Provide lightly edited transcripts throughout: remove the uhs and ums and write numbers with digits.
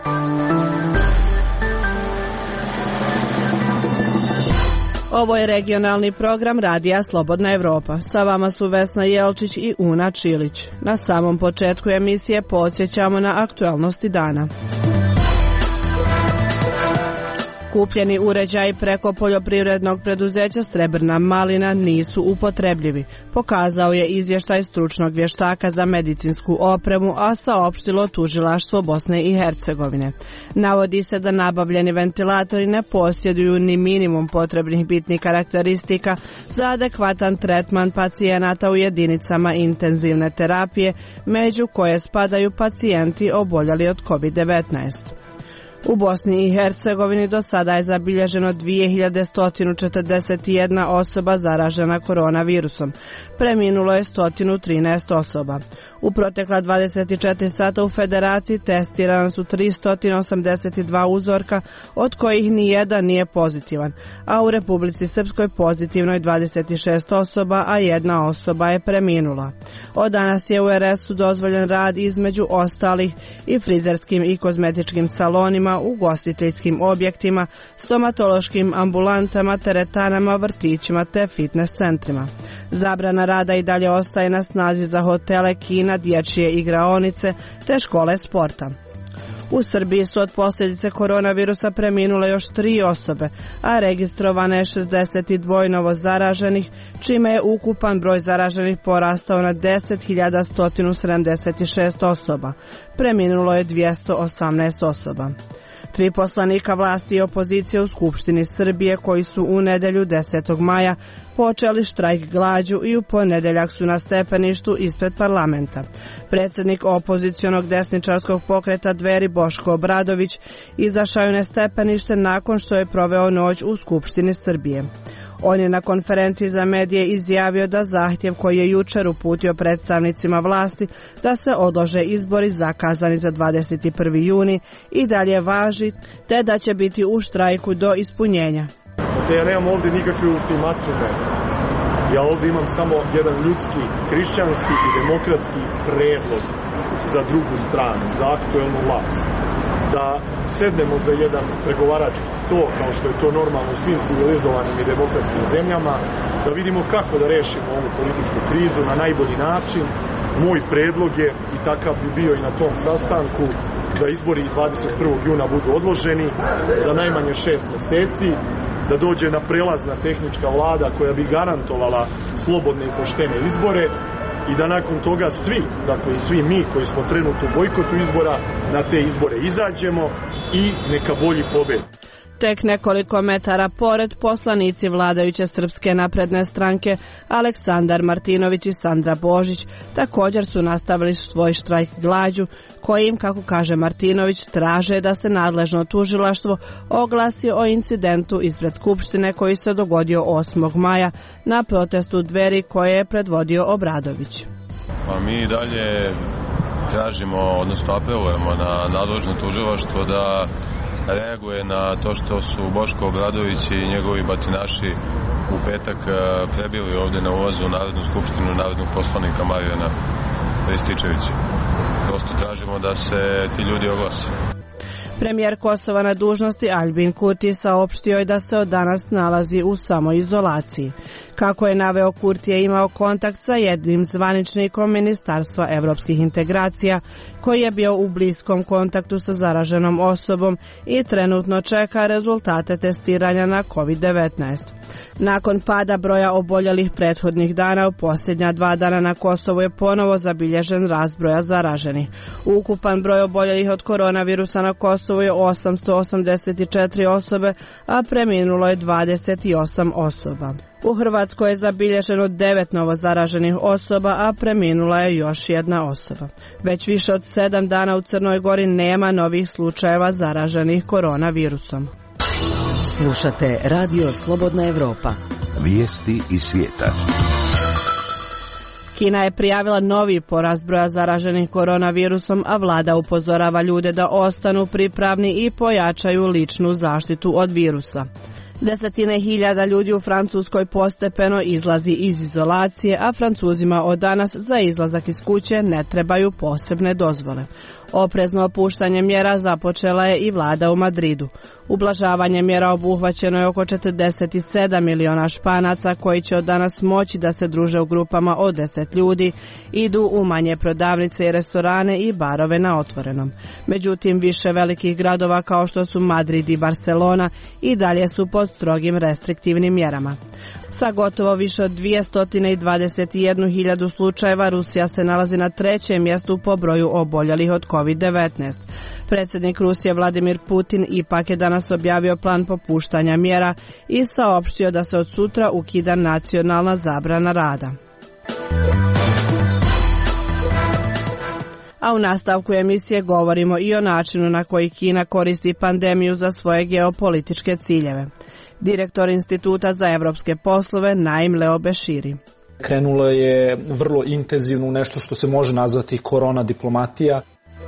Ovo je regionalni program Radija Slobodna Evropa. Sa vama su Vesna Jelčić i Una Čilić. Na samom početku emisije podsjećamo na aktualnosti dana. Kupljeni uređaji preko poljoprivrednog preduzeća Srebrna malina nisu upotrebljivi, pokazao je izvještaj stručnog vještaka za medicinsku opremu, a saopštilo tužilaštvo Bosne i Hercegovine. Navodi se da nabavljeni ventilatori ne posjeduju ni minimum potrebnih bitnih karakteristika za adekvatan tretman pacijenata u jedinicama intenzivne terapije, među koje spadaju pacijenti oboljeli od COVID-19. U Bosni i Hercegovini do sada je zabilježeno 2141 osoba zaražena koronavirusom. Preminulo je 113 osoba. U protekla 24 sata u Federaciji testirana su 382 uzorka, od kojih nijedan nije pozitivan, a u Republici Srpskoj pozitivno je 26 osoba, a jedna osoba je preminula. Od danas je u RS-u dozvoljen rad između ostalih i frizerskim i kozmetičkim salonima, ugostiteljskim objektima, stomatološkim ambulantama, teretanama, vrtićima te fitness centrima. Zabrana rada i dalje ostaje na snazi za hotele, kina, dječje igraonice te škole sporta. U Srbiji su od posljedice koronavirusa preminule još 3 osobe, a registrovano je 62 novo zaraženih, čime je ukupan broj zaraženih porastao na 10.176 osoba. Preminulo je 218 osoba. 3 poslanika vlasti i opozicije u Skupštini Srbije koji su u nedjelju 10. maja počeli štrajk glađu i u ponedjeljak su na stepeništu ispred parlamenta. Predsjednik opozicionog desničarskog pokreta Dveri Boško Obradović izašao je na stepenište nakon što je proveo noć u Skupštini Srbije. On je na konferenciji za medije izjavio da zahtjev koji je jučer uputio predstavnicima vlasti da se odlože izbori zakazani za 21. juni i dalje važi, te da će biti u štrajku do ispunjenja. Ja nemam ovdje nikakve ultimatume. Ja ovdje imam samo jedan ljudski, hrišćanski i demokratski predlog za drugu stranu, za aktuelnu vlast. Da sednemo za jedan pregovarački sto, kao što je to normalno u svim civilizovanim i demokratskim zemljama, da vidimo kako da rešimo ovu političku krizu na najbolji način. Moj predlog je, i takav bi bio i na tom sastanku, da izbori 21. juna budu odloženi za najmanje 6 mjeseci, da dođe na prelazna tehnička vlada koja bi garantovala slobodne i poštene izbore i da nakon toga svi, dakle i svi mi koji smo trenutno u bojkotu izbora, na te izbore izađemo i neka bolji pobedi. Tek nekoliko metara pored, poslanici vladajuće Srpske napredne stranke Aleksandar Martinović i Sandra Božić također su nastavili svoj štrajk glađu, kojim, kako kaže Martinović, traže da se nadležno tužilaštvo oglasi o incidentu ispred Skupštine koji se dogodio 8. maja na protestu Dveri koje je predvodio Obradović. Pa mi dalje tražimo, odnosno apelujemo na nadležno tužilaštvo da reaguje na to što su Boško Obradović i njegovi batinaši u petak prebili ovdje na ulazu u Narodnu skupštinu narodnog poslanika Marijana Rističevića. Prosto tražimo da se ti ljudi oglase. Premijer Kosova na dužnosti Aljbin Kurti saopštio je da se od danas nalazi u samoizolaciji. Kako je naveo, Kurti je imao kontakt sa jednim zvaničnikom Ministarstva evropskih integracija koji je bio u bliskom kontaktu sa zaraženom osobom i trenutno čeka rezultate testiranja na COVID-19. Nakon pada broja oboljelih prethodnih dana, u posljednja 2 dana na Kosovu je ponovo zabilježen rast broja zaraženih. Ukupan broj oboljelih od koronavirusa na Kosovu je 884 osobe, a preminulo je 28 osoba. U Hrvatskoj je zabilježeno 9 novo zaraženih osoba, a preminula je još jedna osoba. Već više od 7 dana u Crnoj Gori nema novih slučajeva zaraženih koronavirusom. Slušate Radio Slobodna Evropa. Vijesti iz svijeta. Kina je prijavila novi porast broja zaraženih koronavirusom, a vlada upozorava ljude da ostanu pripravni i pojačaju ličnu zaštitu od virusa. Desetine hiljada ljudi u Francuskoj postepeno izlazi iz izolacije, a Francuzima od danas za izlazak iz kuće ne trebaju posebne dozvole. Oprezno opuštanje mjera započela je i vlada u Madridu. Ublažavanje mjera obuhvaćeno je oko 47 miliona Španaca koji će od danas moći da se druže u grupama od 10 ljudi, idu u manje prodavnice i restorane i barove na otvorenom. Međutim, više velikih gradova kao što su Madrid i Barcelona i dalje su pod strogim restriktivnim mjerama. Sa gotovo više od 221.000 slučajeva Rusija se nalazi na 3. mjestu po broju oboljelih od COVID-19. Predsjednik Rusije Vladimir Putin ipak je danas objavio plan popuštanja mjera i saopštio da se od sutra ukida nacionalna zabrana rada. A u nastavku emisije govorimo i o načinu na koji Kina koristi pandemiju za svoje geopolitičke ciljeve. Direktor Instituta za evropske poslove Naim Leo Beširi. Krenulo je vrlo intenzivno u nešto što se može nazvati korona diplomatija.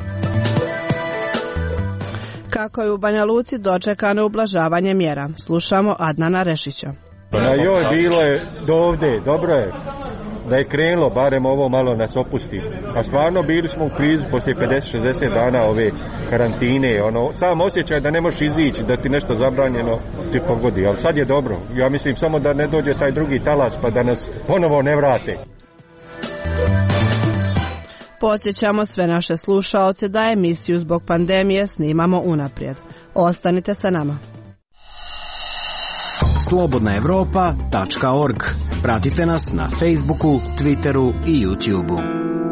Kako je u Banja Luci dočekano ublažavanje mjera? Slušamo Adnana Rešića. Bilo je do ovdje, dobro je da je krenulo, barem ovo malo nas opusti. A stvarno bili smo u krizi poslije 50-60 dana ove karantine. Sam osjećaj da ne možeš izići, da ti nešto zabranjeno ti pogodi. Ali sad je dobro. Ja mislim samo da ne dođe taj drugi talas pa da nas ponovo ne vrate. Podsjećamo sve naše slušaoce da emisiju zbog pandemije snimamo unaprijed. Ostanite sa nama. slobodnaevropa.org. Pratite nas na Facebooku, Twitteru i YouTubeu.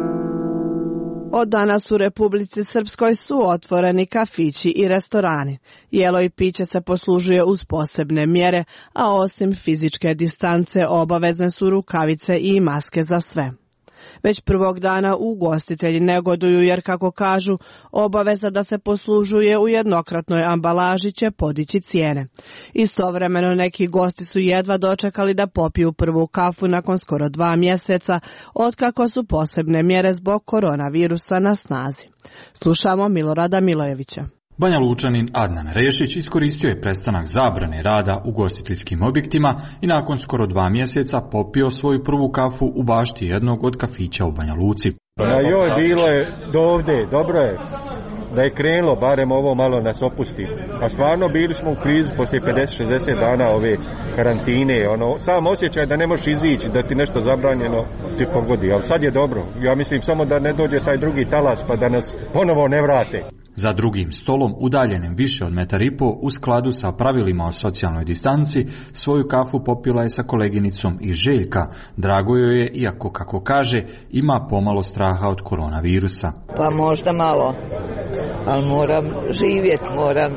Od danas u Republici Srpskoj su otvoreni kafići i restorani. Jelo i piće se poslužuje uz posebne mjere, a osim fizičke distance obavezne su rukavice i maske za sve. Već prvog dana ugostitelji negoduju jer, kako kažu, obaveza da se poslužuje u jednokratnoj ambalaži će podići cijene. Istovremeno neki gosti su jedva dočekali da popiju prvu kafu nakon skoro 2 mjeseca, otkako su posebne mjere zbog koronavirusa na snazi. Slušamo Milorada Milojevića. Banja Lučanin Adnan Rešić iskoristio je prestanak zabrane rada u ugostiteljskim objektima i nakon skoro 2 mjeseca popio svoju prvu kafu u bašti jednog od kafića u Banja Luci. Bilo je do ovdje, dobro je da je krenulo, barem ovo malo nas opusti. A stvarno bili smo u krizi poslije 50-60 dana ove karantine. Sam osjećaj da ne možeš izići, da ti nešto zabranjeno ti pogodi. Ali sad je dobro. Ja mislim samo da ne dođe taj drugi talas pa da nas ponovo ne vrate. Za drugim stolom, udaljenim više od 1,5 metra, u skladu sa pravilima o socijalnoj distanci, svoju kafu popila je sa koleginicom iz Željka. Drago joj je, iako, kako kaže, ima pomalo straha od koronavirusa. Pa možda malo, ali moram živjeti, moram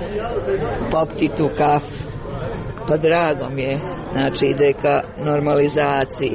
popiti tu kafu. Pa drago mi je, znači ide ka normalizaciji.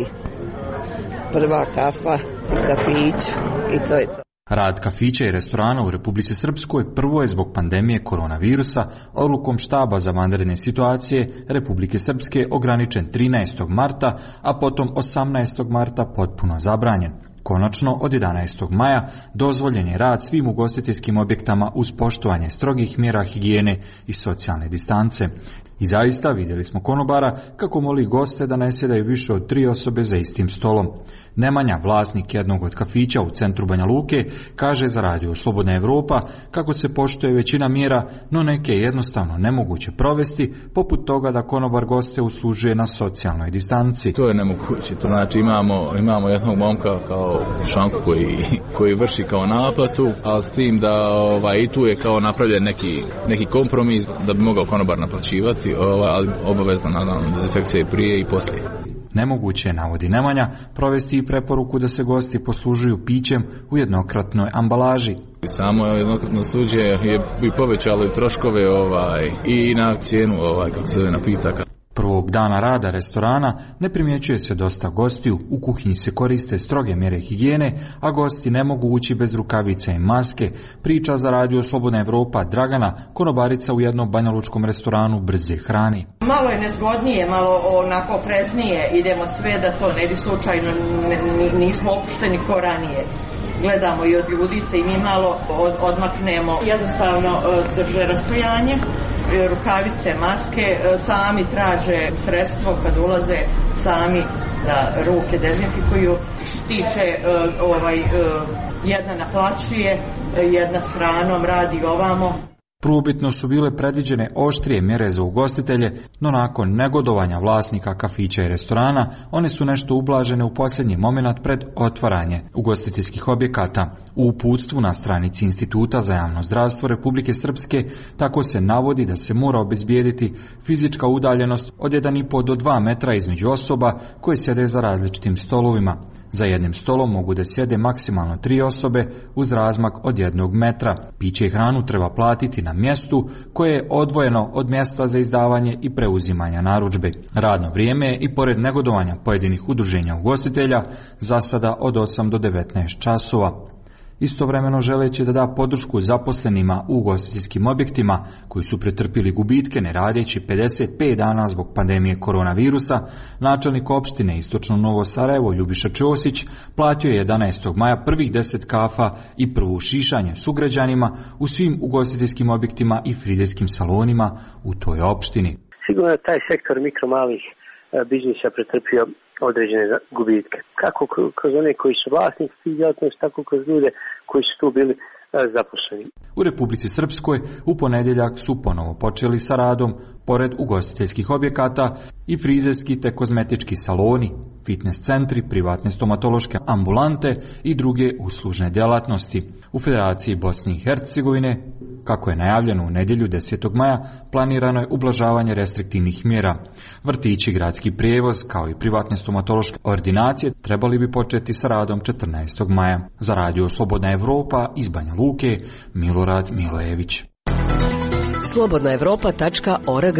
Prva kafa i kafić i to je to. Rad kafića i restorana u Republici Srpskoj prvo je zbog pandemije koronavirusa odlukom štaba za vanredne situacije Republike Srpske ograničen 13. marta, a potom 18. marta potpuno zabranjen. Konačno, od 11. maja dozvoljen je rad svim ugostiteljskim objektama uz poštovanje strogih mjera higijene i socijalne distance. I zaista vidjeli smo konobara kako moli goste da ne sjedaju više od 3 osobe za istim stolom. Nemanja, vlasnik jednog od kafića u centru Banja Luke, kaže za radio Slobodna Evropa kako se poštuje većina mjera, no neke je jednostavno nemoguće provesti, poput toga da konobar goste uslužuje na socijalnoj distanci. To je nemoguće. To znači imamo jednog momka kao šanku koji vrši kao naplatu, ali s tim da i tu je kao napravljen neki kompromis da bi mogao konobar naplaćivati, ali obavezno naravno dezinfekcija i prije i poslije. Nemoguće je, navodi Nemanja, provesti i preporuku da se gosti poslužuju pićem u jednokratnoj ambalaži. Samo jednokratno suđe bi povećalo i troškove i na cijenu kako se zove napitaka. Prvog dana rada restorana ne primjećuje se dosta gostiju, u kuhinji se koriste stroge mjere higijene, a gosti ne mogu ući bez rukavica i maske, priča za radio Slobodna Evropa Dragana, konobarica u jednom banjalučkom restoranu brze hrani. Malo je nezgodnije, malo onako preznije, idemo sve da to ne bi slučajno nismo opušteni ko ranije. gledamo i od ljudi se i mi malo odmaknemo. Jednostavno drže rastojanje, rukavice, maske, sami traže sredstvo kad ulaze, sami da ruke dezinfikuju. Što se tiče jedna naplaćuje, jedna s hranom radi ovamo. Prvobitno su bile predviđene oštrije mjere za ugostitelje, no nakon negodovanja vlasnika kafića i restorana, one su nešto ublažene u posljednji moment pred otvaranje ugostiteljskih objekata. U uputstvu na stranici Instituta za javno zdravstvo Republike Srpske tako se navodi da se mora obezbijediti fizička udaljenost od 1,5 do 2 metra između osoba koje sjede za različitim stolovima. Za jednim stolom mogu da sjede maksimalno 3 osobe uz razmak od 1 metra. Piće i hranu treba platiti na mjestu koje je odvojeno od mjesta za izdavanje i preuzimanja narudžbe. Radno vrijeme je i pored negodovanja pojedinih udruženja ugostitelja za sada od 8 do 19 časova. Istovremeno želeći da da podršku zaposlenima u ugostiteljskim objektima koji su pretrpili gubitke ne radeći 55 dana zbog pandemije koronavirusa, načelnik opštine Istočno Novo Sarajevo Ljubiša Ćosić platio je 11. maja prvih 10 kafa i prvu šišanje sugrađanima u svim ugostiteljskim objektima i frizerskim salonima u toj opštini. Sigurno je taj sektor mikromalih biznisa pretrpio određene gubitke. Kako kroz one koji su vlasnici tih djelatnosti, tako kroz ljude koji su tu bili zaposleni. U Republici Srpskoj u ponedjeljak su ponovo počeli sa radom, pored ugostiteljskih objekata, i frizerski te kozmetički saloni, fitness centri, privatne stomatološke ambulante i druge uslužne djelatnosti. U Federaciji Bosne i Hercegovine, kako je najavljeno u nedjelju 10. maja, planirano je ublažavanje restriktivnih mjera. Vrtići, gradski prijevoz, kao i privatne stomatološke ordinacije trebali bi početi sa radom 14. maja. Za Radio Slobodna Evropa iz Banja Luke, Milorad Milojević. slobodnaevropa.org.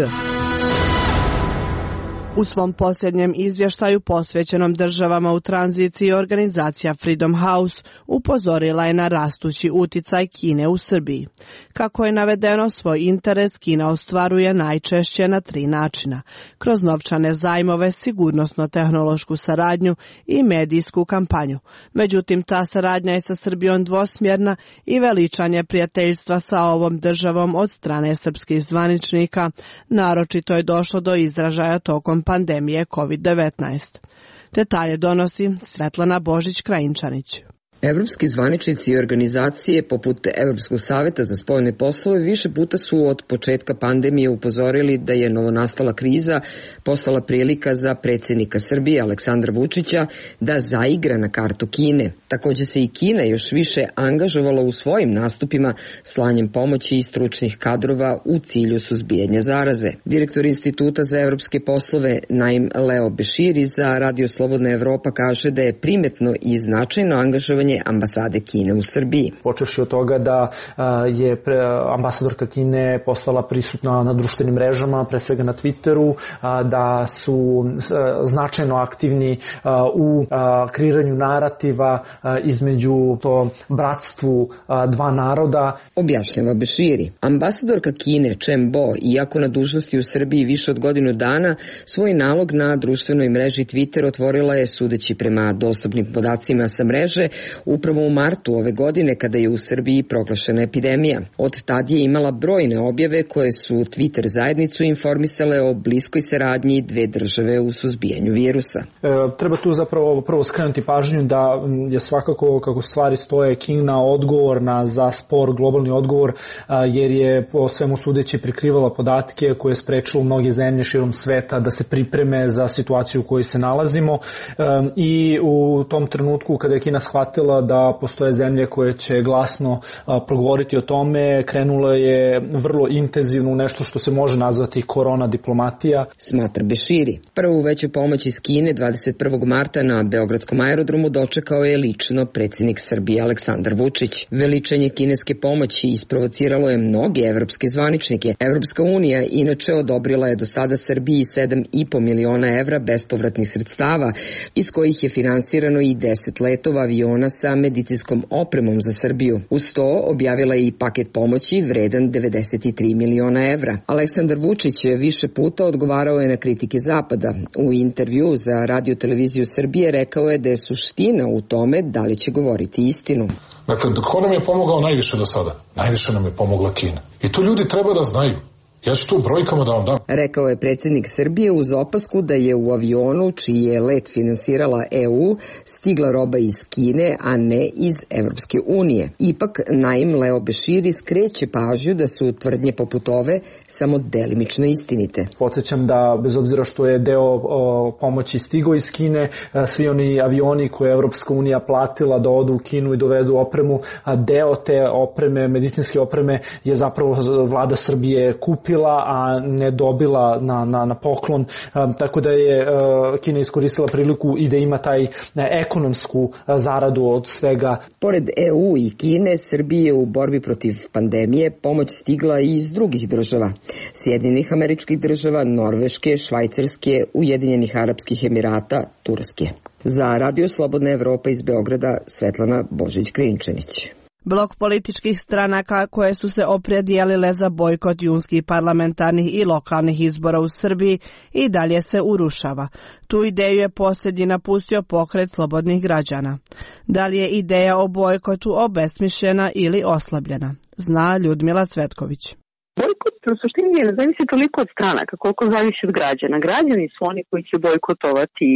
U svom posljednjem izvještaju posvećenom državama u tranziciji organizacija Freedom House upozorila je na rastući uticaj Kine u Srbiji. Kako je navedeno, svoj interes Kina ostvaruje najčešće na 3 načina: kroz novčane zajmove, sigurnosno-tehnološku saradnju i medijsku kampanju. Međutim, ta saradnja je sa Srbijom dvosmjerna i veličanje prijateljstva sa ovom državom od strane srpskih zvaničnika naročito je došlo do izražaja tokom pandemije COVID-19. Detalje donosi Svetlana Božić-Krajinčanić. Evropski zvaničnici i organizacije poput Evropskog savjeta za spoljne poslove više puta su od početka pandemije upozorili da je novonastala kriza postala prilika za predsjednika Srbije Aleksandra Vučića da zaigra na kartu Kine. Također se i Kina još više angažovala u svojim nastupima slanjem pomoći i stručnih kadrova u cilju suzbijanja zaraze. Direktor Instituta za evropske poslove Naim Leo Beširi za Radio Slobodna Evropa kaže da je primetno i značajno angažovanje ambasade Kine u Srbiji. Počevši od toga da je ambasadorka Kine postala prisutna na društvenim mrežama, pre svega na Twitteru, da su značajno aktivni u kreiranju narativa između to bratstvu dva naroda. Objašnjava Beširi. Ambasadorka Kine Chen Bo, iako na dužnosti u Srbiji više od godinu dana, svoj nalog na društvenoj mreži Twitter otvorila je, sudeći prema dostupnim podacima sa mreže, upravo u martu ove godine kada je u Srbiji proglašena epidemija. Od tad je imala brojne objave koje su Twitter zajednicu informisale o bliskoj saradnji dve države u suzbijanju virusa. Treba tu zapravo prvo skrenuti pažnju da je svakako, kako stvari stoje, Kina odgovorna za spor globalni odgovor, jer je po svemu sudeći prikrivala podatke koje je sprečilo mnoge zemlje širom sveta da se pripreme za situaciju u kojoj se nalazimo, i u tom trenutku kada je Kina shvatila da postoje zemlje koje će glasno progovoriti o tome, krenula je vrlo intenzivno u nešto što se može nazvati korona diplomatija. Smatra Beširi. Prvu veću pomoć iz Kine 21. marta na Beogradskom aerodromu dočekao je lično predsjednik Srbije Aleksandar Vučić. Veličanje kineske pomoći isprovociralo je mnoge evropske zvaničnike. Evropska unija inače odobrila je do sada Srbiji 7,5 miliona evra bespovratnih sredstava, iz kojih je finansirano i 10 letova aviona sa medicinskom opremom za Srbiju. Uz to objavila je i paket pomoći vredan 93 miliona evra. Aleksandar Vučić više puta odgovarao je na kritike Zapada. U intervju za Radio televiziju Srbije rekao je da je suština u tome da li će govoriti istinu. Dakle, ko nam je pomogao najviše do sada? Najviše nam je pomogla Kina. I to ljudi treba da znaju. Ja ću to u brojkama da vam dam. Rekao je predsjednik Srbije uz opasku da je u avionu, čiji je let finansirala EU, stigla roba iz Kine, a ne iz Evropske unije. Ipak, Naim Leo Beširi skreće pažnju da su tvrdnje poput ove samo delimično istinite. Podsjećam da, bez obzira što je deo pomoći stigao iz Kine, svi oni avioni koje je Evropska unija platila da odu u Kinu i dovedu opremu, a deo te opreme, medicinske opreme, je zapravo vlada Srbije kupila, a ne dobila na poklon, tako da je Kina iskoristila priliku i da ima taj ekonomsku zaradu od svega. Pored EU i Kine, Srbije u borbi protiv pandemije pomoć stigla i iz drugih država. Sjedinjenih Američkih Država, Norveške, Švajcarske, Ujedinjenih Arapskih Emirata, Turske. Za Radio Slobodna Evropa iz Beograda, Svetlana Božić-Krinčanić. Blok političkih stranaka koje su se opredijelile za bojkot junskih parlamentarnih i lokalnih izbora u Srbiji i dalje se urušava. Tu ideju je posljednji napustio pokret slobodnih građana. Da li je ideja o bojkotu obesmišljena ili oslabljena? Zna Ljudmila Cvetković. Bojkot u suštini ne zavisi toliko od stranaka koliko zavisi od građana. Građani su oni koji će bojkotovati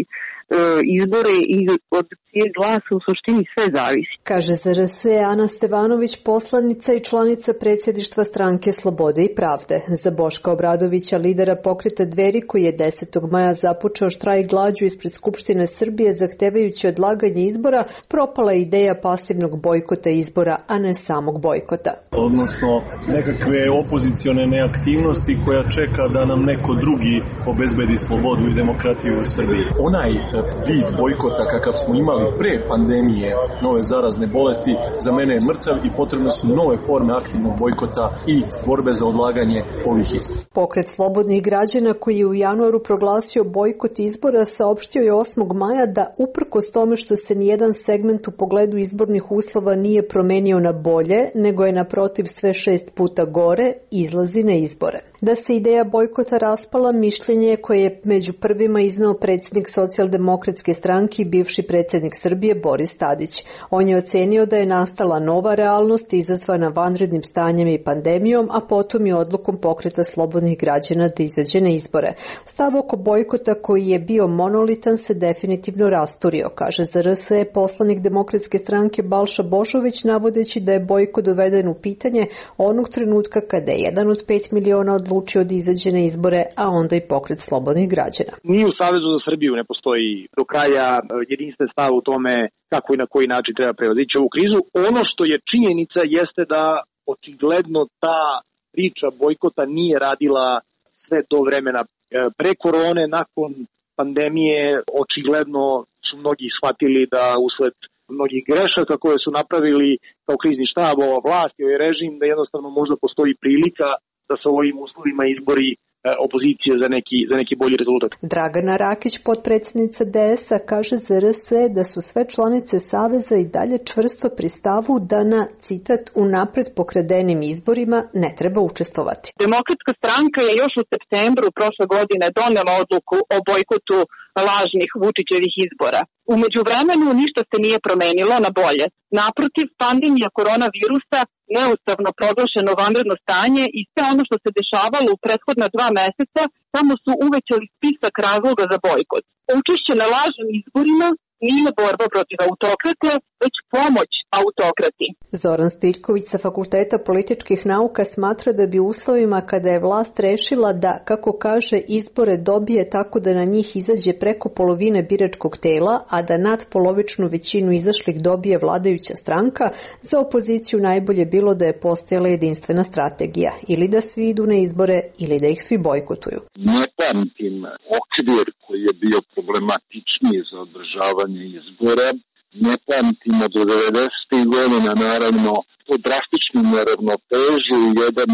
izbore i od čije glasa u suštini sve zavisi. Kaže za RS Ana Stevanović, poslanica i članica predsjedništva stranke Slobode i pravde. Za Boška Obradovića, lidera pokreta Dveri, koji je 10. maja započeo štrajk glađu ispred Skupštine Srbije zahtevajući odlaganje izbora, propala ideja pasivnog bojkota izbora, a ne samog bojkota. Odnosno nekakve opozicione neaktivnosti koja čeka da nam neko drugi obezbedi slobodu i demokratiju u Srbiji. Onaj vid bojkota kakav smo imali pre pandemije nove zarazne bolesti za mene je mrtav i potrebne su nove forme aktivnog bojkota i borbe za odlaganje ovih izbora. Pokret slobodnih građana koji je u januaru proglasio bojkot izbora saopštio je 8. maja da uprkos tome što se nijedan segment u pogledu izbornih uslova nije promenio na bolje, nego je naprotiv sve 6 puta gore, izlazi na izbore. Da se ideja bojkota raspala, mišljenje koje je među prvima izneo predsjednik Socijaldemokratske stranke i bivši predsjednik Srbije Boris Tadić. On je ocenio da je nastala nova realnost izazvana vanrednim stanjem i pandemijom, a potom i odlukom pokreta slobodnih građana da izađe na izbore. Stav oko bojkota koji je bio monolitan se definitivno rasturio, kaže za RS poslanik Demokratske stranke Balša Božović, navodeći da je bojkot doveden u pitanje onog trenutka kada je jedan od 5 miliona odlučio da izađe na izbore, a onda i pokret slobodnih građana. Ni u Savezu za Srbiju ne postoji do kraja jedinstven stav u tome kako i na koji način treba prevazići ovu krizu. Ono što je činjenica jeste da očigledno ta priča bojkota nije radila sve do vremena pre korone. Nakon pandemije očigledno su mnogi shvatili da usled mnogih grešaka koje su napravili kao krizni štab, ova vlast i ovaj režim, da jednostavno možda postoji prilika da sa ovim uslovima izbori opozicije za neki bolji rezultat. Dragana Rakić, potpredsjednica DS-a, kaže za RS da su sve članice Saveza i dalje čvrsto pri stavu da na, citat, unapred pokradenim izborima ne treba učestvovati. Demokratska stranka je još u septembru prošle godine donela odluku o bojkotu lažnih Vučićevih izbora. U međuvremenu ništa se nije promenilo na bolje. Naprotiv, pandemija koronavirusa, neustavno proglašeno vanredno stanje i sve ono što se dešavalo u prethodna 2 meseca samo su uvećali spisak razloga za bojkot. Učešće na lažnim izborima nije borba protiv autokrate, već pomoć autokrati. Zoran Stiljković sa Fakulteta političkih nauka smatra da bi u uslovima kada je vlast rešila da, kako kaže, izbore dobije tako da na njih izađe preko polovine biračkog tela, a da nadpolovičnu većinu izašlih dobije vladajuća stranka, za opoziciju najbolje bilo da je postojala jedinstvena strategija, ili da svi idu na izbore, ili da ih svi bojkotuju. Ne pamtim okvir koji je bio problematičniji za održavanje izbora. Ne pamtimo do 90. godina, naravno, to drastičnu neravnotežu i jedan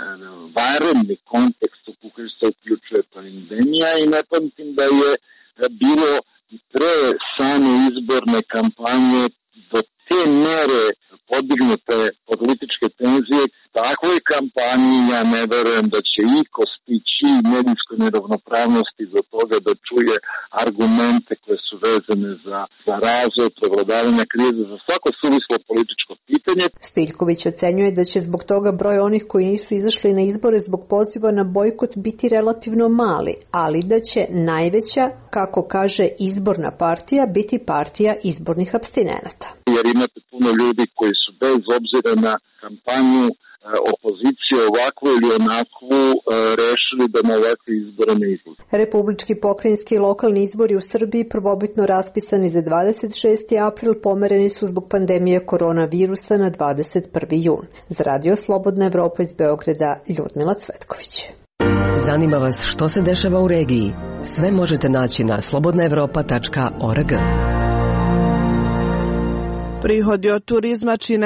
vanredni kontekst u koji se uključuje pandemija i ne pamtim da je bilo pre same izborne kampanje do te mere podignute političke tenzije, takvoj kampanji ja ne verujem da će iko stići medijskoj neravnopravnosti do toga da čuje argumente koje su vezane za razvoj, prevladavanja krize, za svako suvislo političko pitanje. Stiljković ocenjuje da će zbog toga broj onih koji nisu izašli na izbore zbog poziva na bojkot biti relativno mali, ali da će najveća, kako kaže izborna partija, biti partija izbornih apstinenata. Jer imate puno ljudi koji su bez obzira na kampanju opozicije ovakvu ili onakvu rešili da na ovakve izbore ne izlaze. Republički, pokrajinski i lokalni izbori u Srbiji prvobitno raspisani za 26. april pomereni su zbog pandemije koronavirusa na 21. jun. Za Radio Slobodna Evropa iz Beograda, Ljudmila Cvetković. Zanima vas što se dešava u regiji? Sve možete naći na slobodnaevropa.org. Prihodi od turizma čine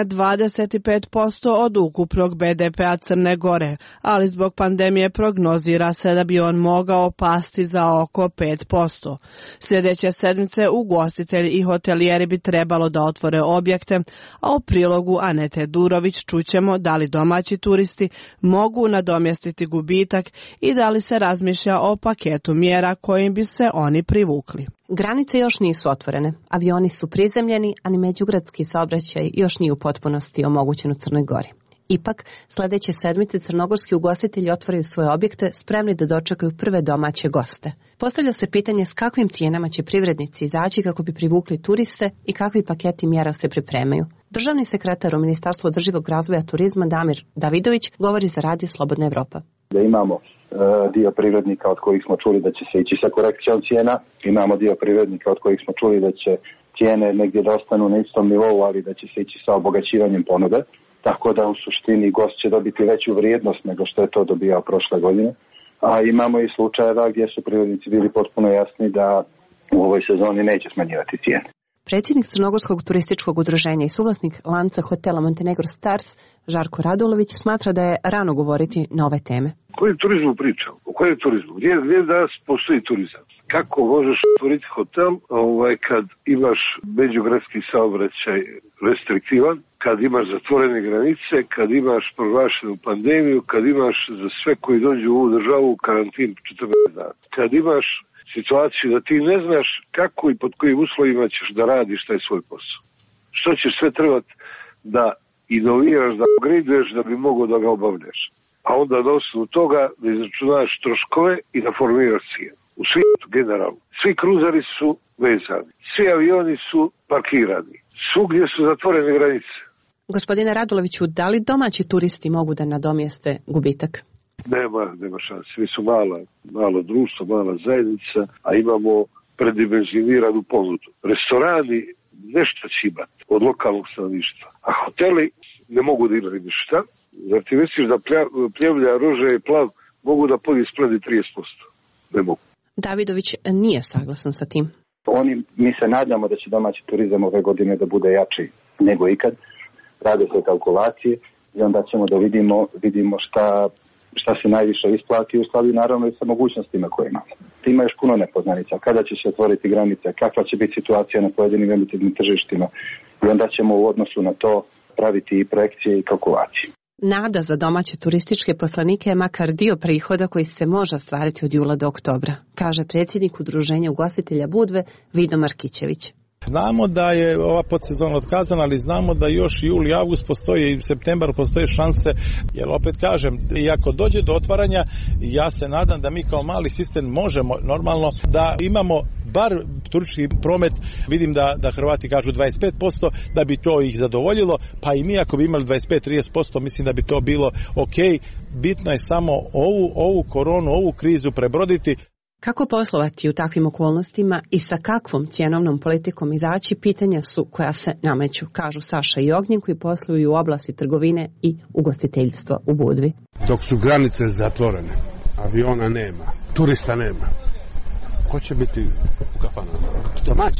25% od ukupnog BDP-a Crne Gore, ali zbog pandemije prognozira se da bi on mogao pasti za oko 5%. Sljedeće sedmice ugostitelji i hotelijeri bi trebalo da otvore objekte, a u prilogu Anete Durović čućemo da li domaći turisti mogu nadomjestiti gubitak i da li se razmišlja o paketu mjera kojim bi se oni privukli. Granice još nisu otvorene, avioni su prizemljeni, a ni međugradski saobraćaj još nije u potpunosti omogućen u Crnoj Gori. Ipak, sljedeće sedmice crnogorski ugostitelji otvaraju svoje objekte spremni da dočekaju prve domaće goste. Postavlja se pitanje s kakvim cijenama će privrednici izaći kako bi privukli turiste i kakvi paketi mjera se pripremaju. Državni sekretar u Ministarstvu održivog razvoja turizma Damir Davidović govori za Radio Slobodna Evropa. Da imamo dio privrednika od kojih smo čuli da će se ići sa korekcijom cijena, imamo dio privrednika od kojih smo čuli da će cijene negdje da ostanu na istom nivou, ali da će se ići sa obogaćivanjem ponude, tako da u suštini gost će dobiti veću vrijednost nego što je to dobijao prošle godine. A imamo i slučajeva gdje su privrednici bili potpuno jasni da u ovoj sezoni neće smanjivati cijene. Predsjednik Crnogorskog turističkog udruženja i suvlasnik lanca hotela Montenegro Stars, Žarko Radulović, smatra da je rano govoriti na ove teme. Koji turizmu pričam? O kojem turizmu? Gdje danas postoji turizam? Kako možeš otvoriti hotel kad imaš međugradski saobraćaj restriktivan, kad imaš zatvorene granice, kad imaš proglašenu pandemiju, kad imaš za sve koji dođu u ovu državu karantin 14 dana. Kad imaš situaciju da ti ne znaš kako i pod kojim uslovima ćeš da radiš taj svoj posao. Što ćeš sve trebati da inoviraš, da upgradeuješ da bi mogao da ga obavljaš. A onda na osnovu toga da izračunaš troškove i da formiraš cijenu. U svijetu generalno. Svi kruzari su vezani. Svi avioni su parkirani. Svugdje su zatvorene granice. Gospodine Raduloviću, da li domaći turisti mogu da nadomjeste gubitak? Nema šanse. Mi su malo društvo, mala zajednica, a imamo predimenzioniranu ponudu. Restorani nešto će imati od lokalnog stanovništva, a hoteli ne mogu da imaju ništa. Zar ti misliš da Pljevlja, Rože i Plav mogu da podi ispledi 30%? Ne mogu. Davidović nije saglasan sa tim. Mi se nadamo da će domaći turizam ove godine da bude jači nego ikad. Rade se kalkulacije i onda ćemo da vidimo šta se najviše isplati u skladu naravno i sa mogućnostima koje imamo. Ima još puno nepoznanica. Kada će se otvoriti granice, kakva će biti situacija na pojedinim emitivnim tržištima i onda ćemo u odnosu na to praviti i projekcije i kalkulacije. Nada za domaće turističke poslanike je makar dio prihoda koji se može ostvariti od jula do oktobra, kaže predsjednik udruženja ugostitelja Budve Vido Markićević. Znamo da je ova podsezona otkazana, ali znamo da još jul i avgust postoji i septembar postoje šanse, jer opet kažem, i ako dođe do otvaranja, ja se nadam da mi kao mali sistem možemo normalno da imamo bar turistički promet, vidim da Hrvati kažu 25%, da bi to ih zadovoljilo, pa i mi ako bi imali 25-30%, mislim da bi to bilo ok. Bitno je samo ovu koronu, ovu krizu prebroditi. Kako poslovati u takvim okolnostima i sa kakvom cjenovnom politikom izaći, pitanja su koja se nameću, kažu Saša i Ognjen koji posluju u oblasti trgovine i ugostiteljstva u Budvi. Dok su granice zatvorene, aviona nema, turista nema, ko će biti u kafanama? Domaći.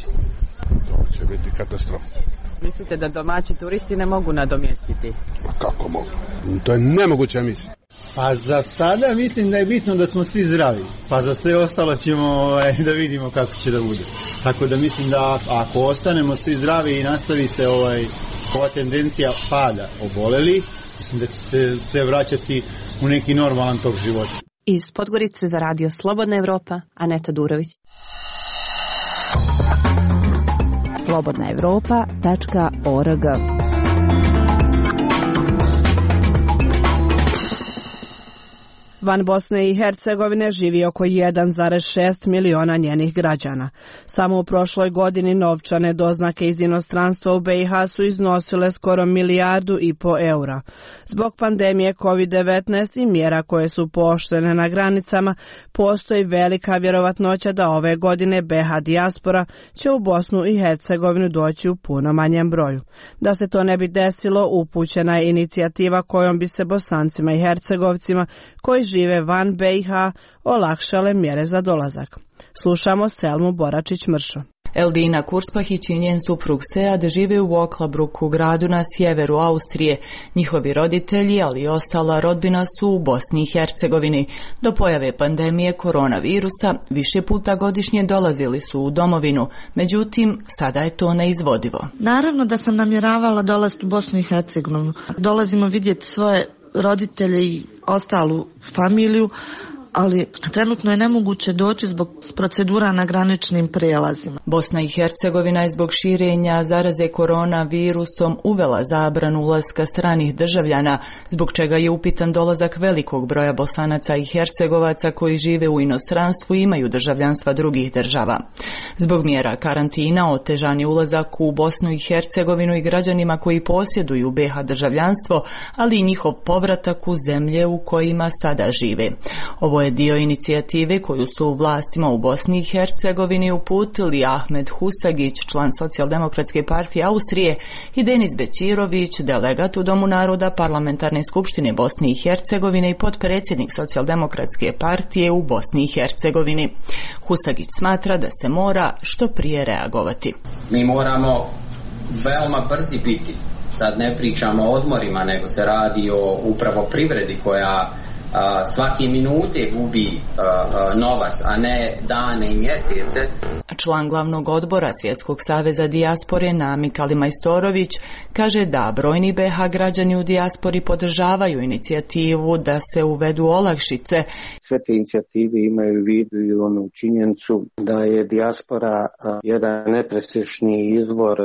To će biti katastrofa. Mislite da domaći turisti ne mogu nadomjestiti? A kako mogu? To je nemoguća misija. Pa za sada mislim da je bitno da smo svi zdravi. Pa za sve ostalo ćemo da vidimo kako će da bude. Tako da mislim da ako ostanemo svi zdravi i nastavi se ova tendencija pada oboleli, mislim da će se sve vraćati u neki normalan tok života. Iz Podgorice za radio Slobodna Evropa, Aneta Durović. slobodnaevropa.org. Van Bosne i Hercegovine živi oko 1,6 miliona njenih građana. Samo u prošloj godini novčane doznake iz inostranstva u BiH su iznosile skoro 1,5 milijardu eura. Zbog pandemije COVID-19 i mjera koje su pooštrene na granicama, postoji velika vjerovatnoća da ove godine BiH dijaspora će u Bosnu i Hercegovinu doći u puno manjem broju. Da se to ne bi desilo, upućena je inicijativa kojom bi se Bosancima i Hercegovcima koji žive van BiH olakšale mjere za dolazak. Slušamo Selmu Boračić-Mršo. Eldina Kurspahić i njen suprug Sead žive u Oklabruku, gradu na sjeveru Austrije. Njihovi roditelji, ali i ostala rodbina su u Bosni i Hercegovini. Do pojave pandemije koronavirusa više puta godišnje dolazili su u domovinu, međutim sada je to neizvodivo. Naravno da sam namjeravala dolaziti u Bosnu i Hercegovinu. Dolazimo vidjeti svoje roditelje i ostalu familiju, ali trenutno je nemoguće doći zbog procedura na graničnim prijelazima. Bosna i Hercegovina je zbog širenja zaraze koronavirusom uvela zabranu ulaska stranih državljana, zbog čega je upitan dolazak velikog broja Bosanaca i Hercegovaca koji žive u inostranstvu i imaju državljanstva drugih država. Zbog mjera karantina otežan je ulazak u Bosnu i Hercegovinu i građanima koji posjeduju BiH državljanstvo, ali i njihov povratak u zemlje u kojima sada žive. Ovo je dio inicijative koju su vlastima u Bosni i Hercegovini uputili Ahmed Husagić, član Socijaldemokratske partije Austrije, i Denis Bećirović, delegat u Domu naroda Parlamentarne skupštine Bosne i Hercegovine i potpredsjednik Socijaldemokratske partije u Bosni i Hercegovini. Husagić smatra da se mora što prije reagovati. Mi moramo veoma brzi biti. Sad ne pričamo o odmorima, nego se radi o upravo privredi koja svake minute gubi novac, a ne dane i mjesece. Član glavnog odbora Svjetskog saveza dijaspore Namik Alimajstorović kaže da brojni BiH građani u dijaspori podržavaju inicijativu da se uvedu olakšice. Sve te inicijative imaju u vidu i onu činjenicu da je dijaspora jedan nepresušni izvor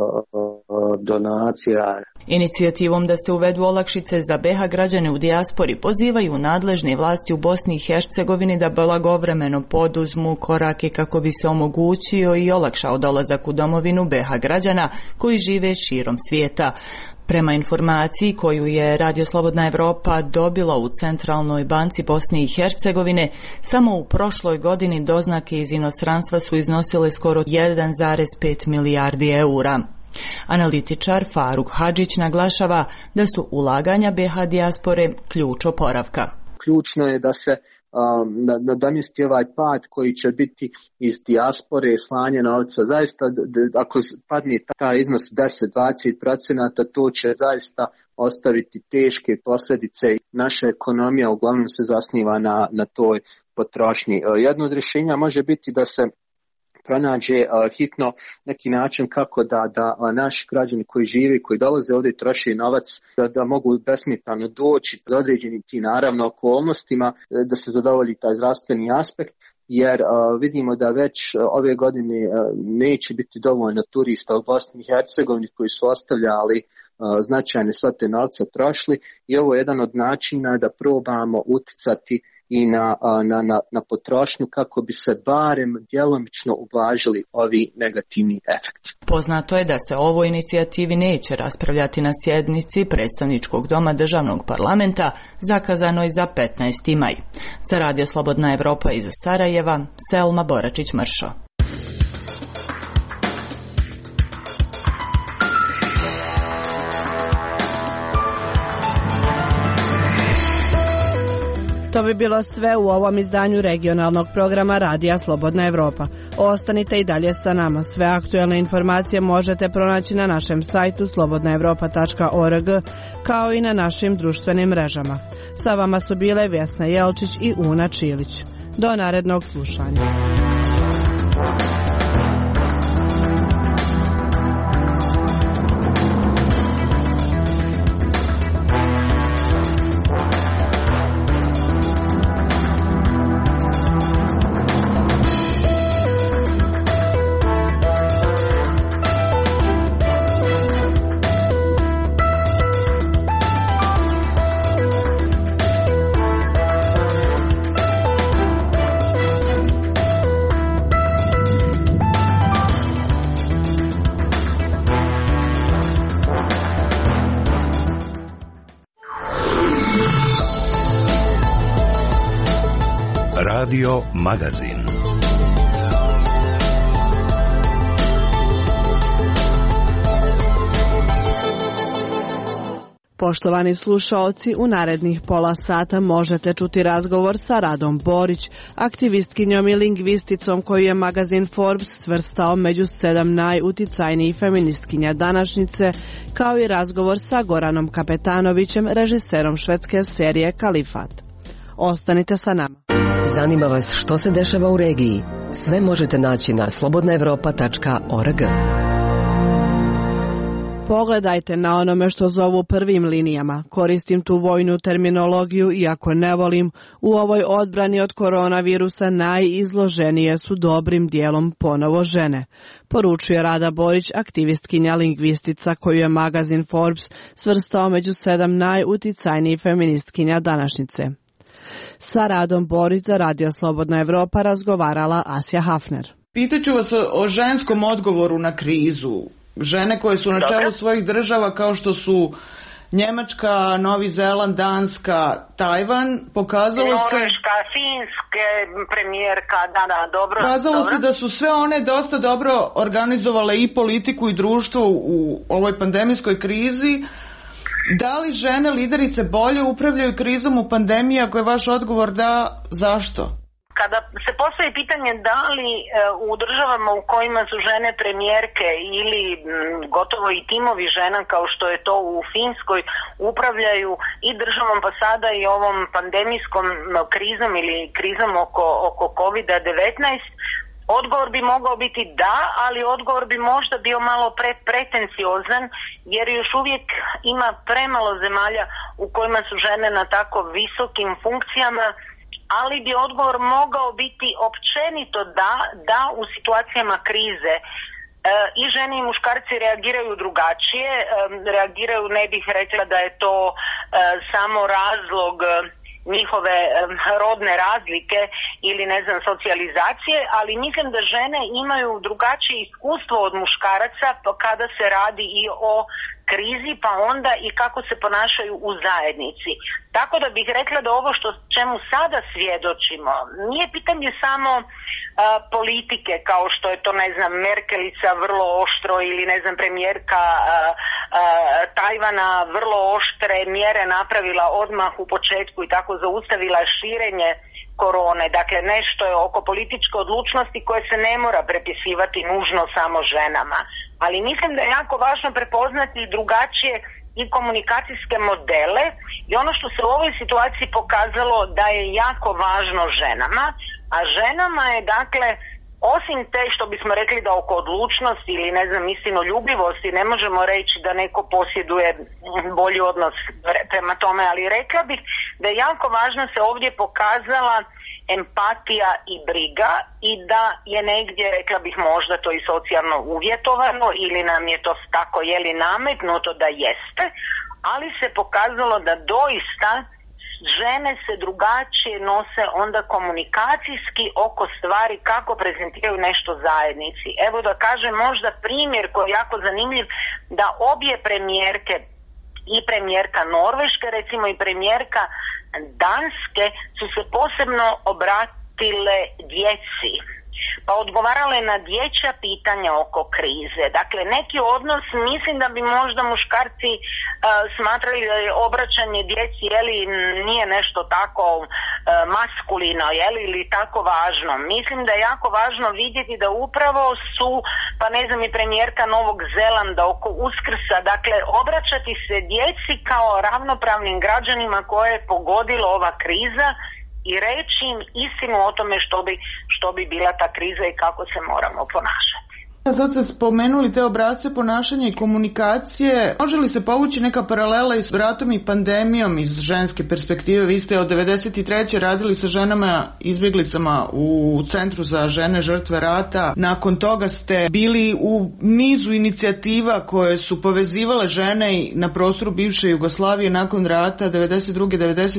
donacija. Inicijativom da se uvedu olakšice za BiH građane u dijaspori pozivaju nadležne vlasti u Bosni i Hercegovini da blagovremeno poduzmu korake kako bi se omogućio i olakšao dolazak u domovinu BiH građana koji žive širom svijeta. Prema informaciji koju je Radio Slobodna Evropa dobila u Centralnoj banci Bosne i Hercegovine, samo u prošloj godini doznake iz inostranstva su iznosile skoro 1,5 milijardi eura. Analitičar Faruk Hadžić naglašava da su ulaganja BiH dijaspore ključ oporavka. Ključno je da se nadomjesti ovaj pad koji će biti iz dijaspore, slanje novca. Zaista, ako padne taj iznos 10-20%, to će zaista ostaviti teške posljedice. Naša ekonomija uglavnom se zasniva na toj potrošnji. Jedno od rješenja može biti da se pronađe hitno neki način kako da naši građani koji žive, koji dolaze ovdje i troše novac, da mogu besmetano doći do određenim ti naravno okolnostima, da se zadovolji taj zdravstveni aspekt, jer vidimo da već ove godine neće biti dovoljno turista u Bosni i Hercegovini koji su ostavljali značajne svote novca trošili, i ovo je jedan od načina da probamo uticati i na potrošnju kako bi se barem djelomično ublažili ovi negativni efekti. Poznato je da se o ovoj inicijativi neće raspravljati na sjednici Predstavničkog doma Državnog parlamenta zakazanoj za 15. maj. Za Radio Slobodna Evropa iz Sarajeva, Selma Boračić-Mršo. To bi bilo sve u ovom izdanju regionalnog programa Radija Slobodna Evropa. Ostanite i dalje sa nama. Sve aktuelne informacije možete pronaći na našem sajtu slobodnaevropa.org, kao i na našim društvenim mrežama. Sa vama su bile Vesna Jelčić i Una Čilić. Do narednog slušanja. Radio Magazin. Poštovani slušaoci, u narednih pola sata možete čuti razgovor sa Radom Borić, aktivistkinjom i lingvisticom koju je magazin Forbes svrstao među 7 najuticajnijih feministkinja današnjice, kao i razgovor sa Goranom Kapetanovićem, režiserom švedske serije Kalifat. Ostanite sa nama. Zanima vas što se dešava u regiji? Sve možete naći na slobodnaevropa.org. Pogledajte na onome što zovu prvim linijama. Koristim tu vojnu terminologiju, iako ne volim. U ovoj odbrani od koronavirusa najizloženije su dobrim dijelom ponovo žene, poručuje Rada Borić, aktivistkinja lingvistica koju je magazin Forbes svrstao među 7 najuticajnijih feministkinja današnjice. Sa Radom Borić za Radio Slobodna Evropa razgovarala Asja Hafner. Pitaću vas o ženskom odgovoru na krizu. Žene koje su na čelu svojih država kao što su Njemačka, Novi Zeland, Danska, Tajvan, pokazalo se... Norveška, Finske, premijerka, dobro. Pokazalo se da su sve one dosta dobro organizovale i politiku i društvo u ovoj pandemijskoj krizi. Da li žene liderice bolje upravljaju krizom u pandemiji? Ako je vaš odgovor da, zašto? Kada se postavi pitanje da li u državama u kojima su žene premijerke ili gotovo i timovi žena kao što je to u Finskoj upravljaju i državom pa sada i ovom pandemijskom krizom ili krizom oko COVID-19, odgovor bi mogao biti da, ali odgovor bi možda bio malo pretenciozan jer još uvijek ima premalo zemalja u kojima su žene na tako visokim funkcijama, ali bi odgovor mogao biti općenito da u situacijama krize i žene i muškarci reagiraju drugačije, reagiraju, ne bih rekla da je to samo razlog njihove rodne razlike ili socijalizacije, ali mislim da žene imaju drugačije iskustvo od muškaraca kada se radi i o krizi, pa onda i kako se ponašaju u zajednici. Tako da bih rekla da ovo čemu sada svjedočimo nije pitanje samo politike kao što je to Merkelica vrlo oštro ili premijerka Tajvana vrlo oštre mjere napravila odmah u početku i tako zaustavila širenje korone. Dakle, nešto je oko političke odlučnosti koje se ne mora prepisivati nužno samo ženama. Ali mislim da je jako važno prepoznati drugačije i komunikacijske modele i ono što se u ovoj situaciji pokazalo da je jako važno ženama, a ženama je dakle osim te što bismo rekli da oko odlučnosti ili istinoljubivosti ne možemo reći da neko posjeduje bolji odnos prema tome, ali rekla bih da je jako važno se ovdje pokazala empatija i briga i da je negdje, rekla bih možda to i socijalno uvjetovano ili nam je to tako nametnuto da jeste, ali se pokazalo da doista žene se drugačije nose onda komunikacijski oko stvari kako prezentiraju nešto zajednici. Evo da kažem možda primjer koji je jako zanimljiv, da obje premijerke i premijerka Norveške recimo i premijerka Danske su se posebno obratile djeci, pa odgovarale na dječja pitanja oko krize. Dakle, neki odnos mislim da bi možda muškarci smatrali da je obraćanje djeci nije nešto tako maskulino ili tako važno. Mislim da je jako važno vidjeti da upravo su, pa i premijerka Novog Zelanda oko Uskrsa, dakle obraćati se djeci kao ravnopravnim građanima koje je pogodila ova kriza i reći im istinu o tome što bi bila ta kriza i kako se moramo ponašati. Sad ste spomenuli te obrasce ponašanja i komunikacije. Može li se povući neka paralela i s ratom i pandemijom iz ženske perspektive? Vi ste od 1993. radili sa ženama izbjeglicama u Centru za žene žrtve rata. Nakon toga ste bili u nizu inicijativa koje su povezivale žene na prostoru bivše Jugoslavije nakon rata 92.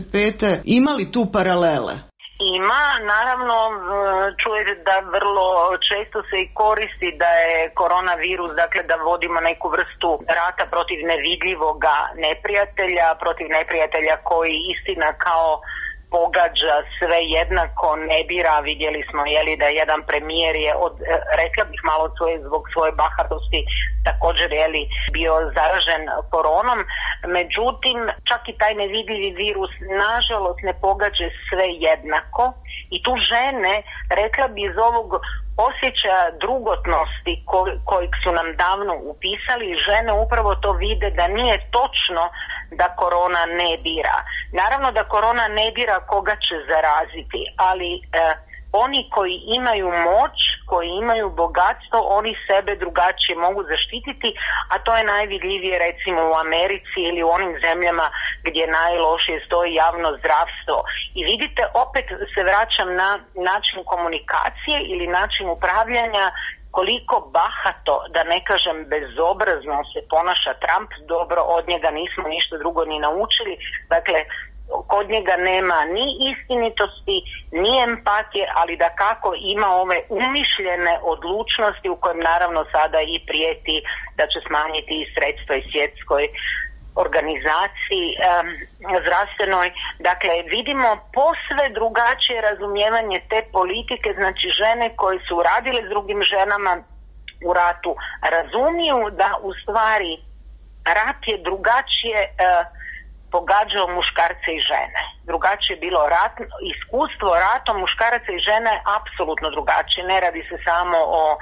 95. Ima li tu paralele? Ima, naravno čujete da vrlo često se i koristi da je koronavirus, dakle da vodimo neku vrstu rata protiv nevidljivoga neprijatelja, protiv neprijatelja koji istina kao pogađa sve jednako, ne bira. Vidjeli smo da jedan premijer je rekla bih malo zbog svoje bahatosti također bio zaražen koronom. Međutim, čak i taj nevidljivi virus nažalost ne pogađa sve jednako i tu žene, rekla bi iz ovog osjećaja drugotnosti kojeg su nam davno upisali, žene upravo to vide da nije točno da korona ne bira. Naravno da korona ne bira koga će zaraziti, ali oni koji imaju moć, koji imaju bogatstvo, oni sebe drugačije mogu zaštititi, a to je najvidljivije recimo u Americi ili u onim zemljama gdje najlošije stoji javno zdravstvo. I vidite, opet se vraćam na način komunikacije ili način upravljanja, koliko bahato, da ne kažem bezobrazno se ponaša Trump. Dobro, od njega nismo ništa drugo ni naučili. Dakle, kod njega nema ni istinitosti, ni empatije, ali da kako ima ove umišljene odlučnosti u kojem naravno sada i prijeti da će smanjiti i sredstva i svjetskoj organizaciji zdravstvenoj. Dakle, vidimo posve drugačije razumijevanje te politike. Znači, žene koje su radile s drugim ženama u ratu razumiju da u stvari rat je drugačije pogađao muškarce i žene. Drugačije je bilo iskustvo ratom muškaraca i žene apsolutno drugačije. Ne radi se samo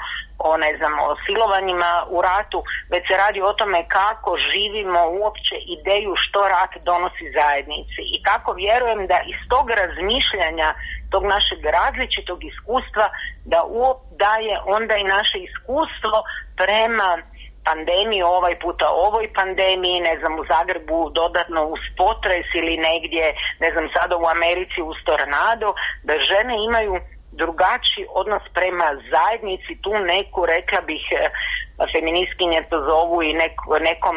o silovanjima u ratu, već se radi o tome kako živimo uopće ideju što rat donosi zajednici i kako vjerujem da iz tog razmišljanja, tog našeg različitog iskustva, da je onda i naše iskustvo prema pandemiji, ovaj puta ovoj pandemiji, ne znam, u Zagrebu dodatno uz potres ili negdje, ne znam, sada u Americi uz tornado, da žene imaju drugačiji odnos prema zajednici, tu neku, rekla bih, feministkinje to zovu i nekom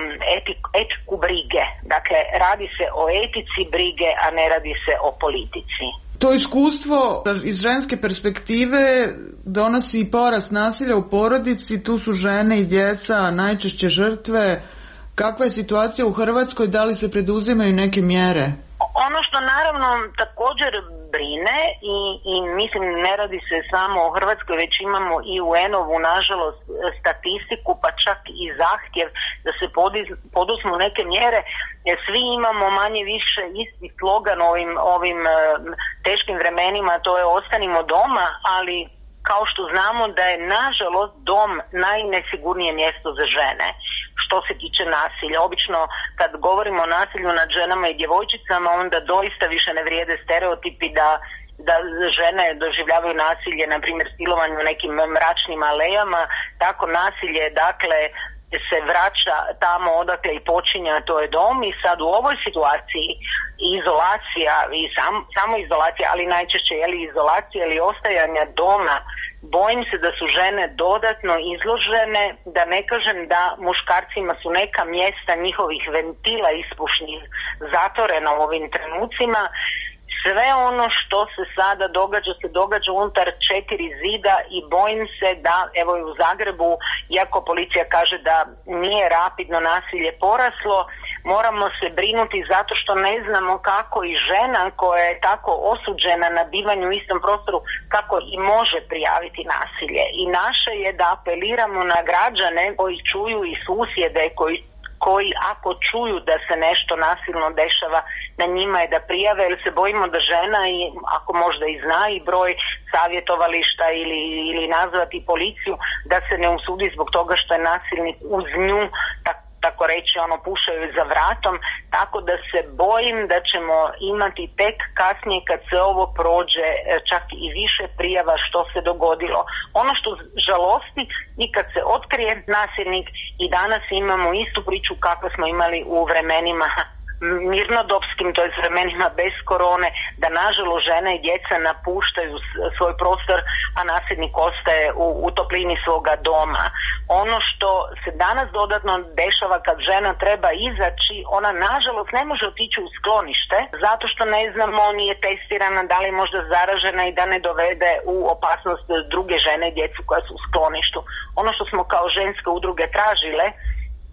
etiku brige. Dakle, radi se o etici brige, a ne radi se o politici. To iskustvo iz ženske perspektive donosi i porast nasilja u porodici, tu su žene i djeca najčešće žrtve. Kakva je situacija u Hrvatskoj, da li se preduzimaju neke mjere? Ono što naravno također brine i mislim ne radi se samo o Hrvatskoj, već imamo i UN-ovu nažalost statistiku, pa čak i zahtjev da se poduzmu neke mjere. Svi imamo manje više isti slogan ovim teškim vremenima, to je ostanimo doma, ali kao što znamo da je nažalost dom najnesigurnije mjesto za žene što se tiče nasilja. Obično kad govorimo o nasilju nad ženama i djevojčicama, onda doista više ne vrijede stereotipi da žene doživljavaju nasilje, na primjer silovanje u nekim mračnim alejama. Tako nasilje, dakle, se vraća tamo odakle i počinja, to je dom. I sad u ovoj situaciji izolacija i samo izolacija, ali najčešće izolacija ili ostajanja doma, bojim se da su žene dodatno izložene, da ne kažem da muškarcima su neka mjesta njihovih ventila ispušnih zatvorena u ovim trenucima. Sve ono što se sada događa unutar 4 zida i bojim se da, evo i u Zagrebu, iako policija kaže da nije rapidno nasilje poraslo, moramo se brinuti zato što ne znamo kako i žena koja je tako osuđena na bivanju u istom prostoru, kako i može prijaviti nasilje. I naše je da apeliramo na građane koji čuju i susjede koji ako čuju da se nešto nasilno dešava na njima je da prijave, jer se bojimo da žena, i ako možda i zna i broj savjetovališta ili nazvati policiju, da se ne usudi zbog toga što je nasilnik uz nju, tako reći, pušaju za vratom, tako da se bojim da ćemo imati tek kasnije kad se ovo prođe čak i više prijava što se dogodilo. Ono što žalosti i kad se otkrije nasilnik, i danas imamo istu priču kako smo imali u vremenima mirnodopskim, to je vremenima bez korone, da nažalost žene i djeca napuštaju svoj prostor, a nasilnik ostaje u toplini svoga doma. Ono što se danas dodatno dešava kad žena treba izaći, ona nažalost ne može otići u sklonište zato što ne znamo, nije testirana, da li je možda zaražena i da ne dovede u opasnost druge žene i djecu koja su u skloništu. Ono što smo kao ženske udruge tražile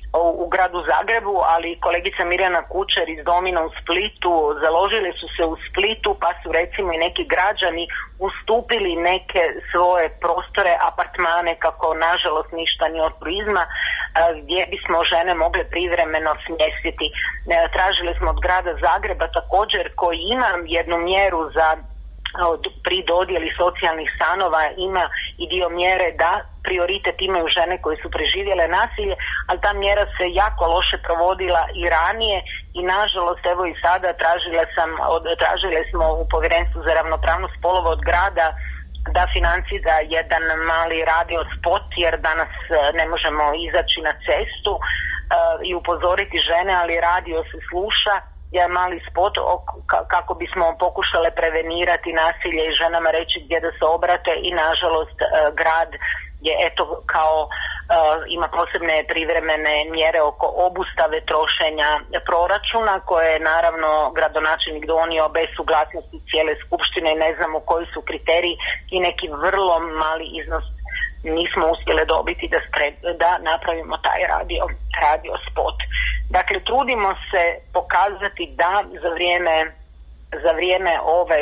u gradu Zagrebu, ali kolegica Mirjana Kučer iz Domina u Splitu založili su se u Splitu, pa su recimo i neki građani ustupili neke svoje prostore, apartmane, kako nažalost ništa ni od turizma, gdje bismo žene mogle privremeno smjestiti. Tražili smo od grada Zagreba također, koji ima jednu mjeru za pri dodjeli socijalnih stanova, ima i dio mjere da prioritet imaju žene koje su preživjele nasilje, ali ta mjera se jako loše provodila i ranije i nažalost evo i sada tražile smo u Povjerenstvu za ravnopravnost spolova od grada da financira jedan mali radio spot, jer danas ne možemo izaći na cestu i upozoriti žene, ali radio se sluša. Jedan mali spot kako bismo pokušale prevenirati nasilje i ženama reći gdje da se obrate i nažalost grad je ima posebne privremene mjere oko obustave trošenja proračuna koje je naravno gradonačelnik donio bez suglasnosti cijele skupštine i ne znamo koji su kriteriji i neki vrlo mali iznos nismo uspjele dobiti da napravimo taj radio spot. Dakle, trudimo se pokazati da za vrijeme ove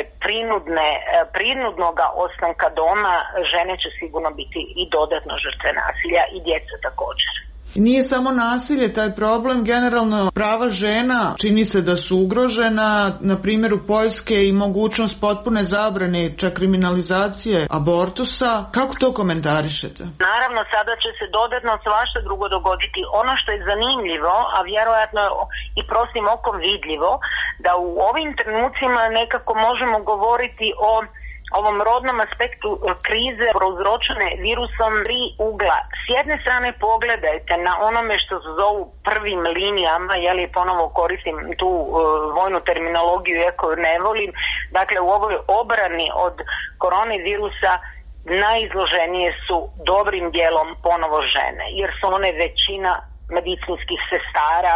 prinudnoga ostanka doma žene će sigurno biti i dodatno žrtve nasilja i djeca također. Nije samo nasilje taj problem, generalno prava žena čini se da su ugrožena, na primjeru Poljske i mogućnost potpune zabrane čak kriminalizacije abortusa. Kako to komentarišete? Naravno, sada će se dodatno svašta drugo dogoditi. Ono što je zanimljivo, a vjerojatno i prostim okom vidljivo, da u ovim trenucima nekako možemo govoriti o ovom rodnom aspektu krize prouzročene virusom tri ugla. S jedne strane pogledajte na onome što se zovu prvim linijama, ponovo koristim tu vojnu terminologiju, iako ne volim, dakle u ovoj obrani od koronavirusa najizloženije su dobrim dijelom ponovo žene, jer su one većina medicinskih sestara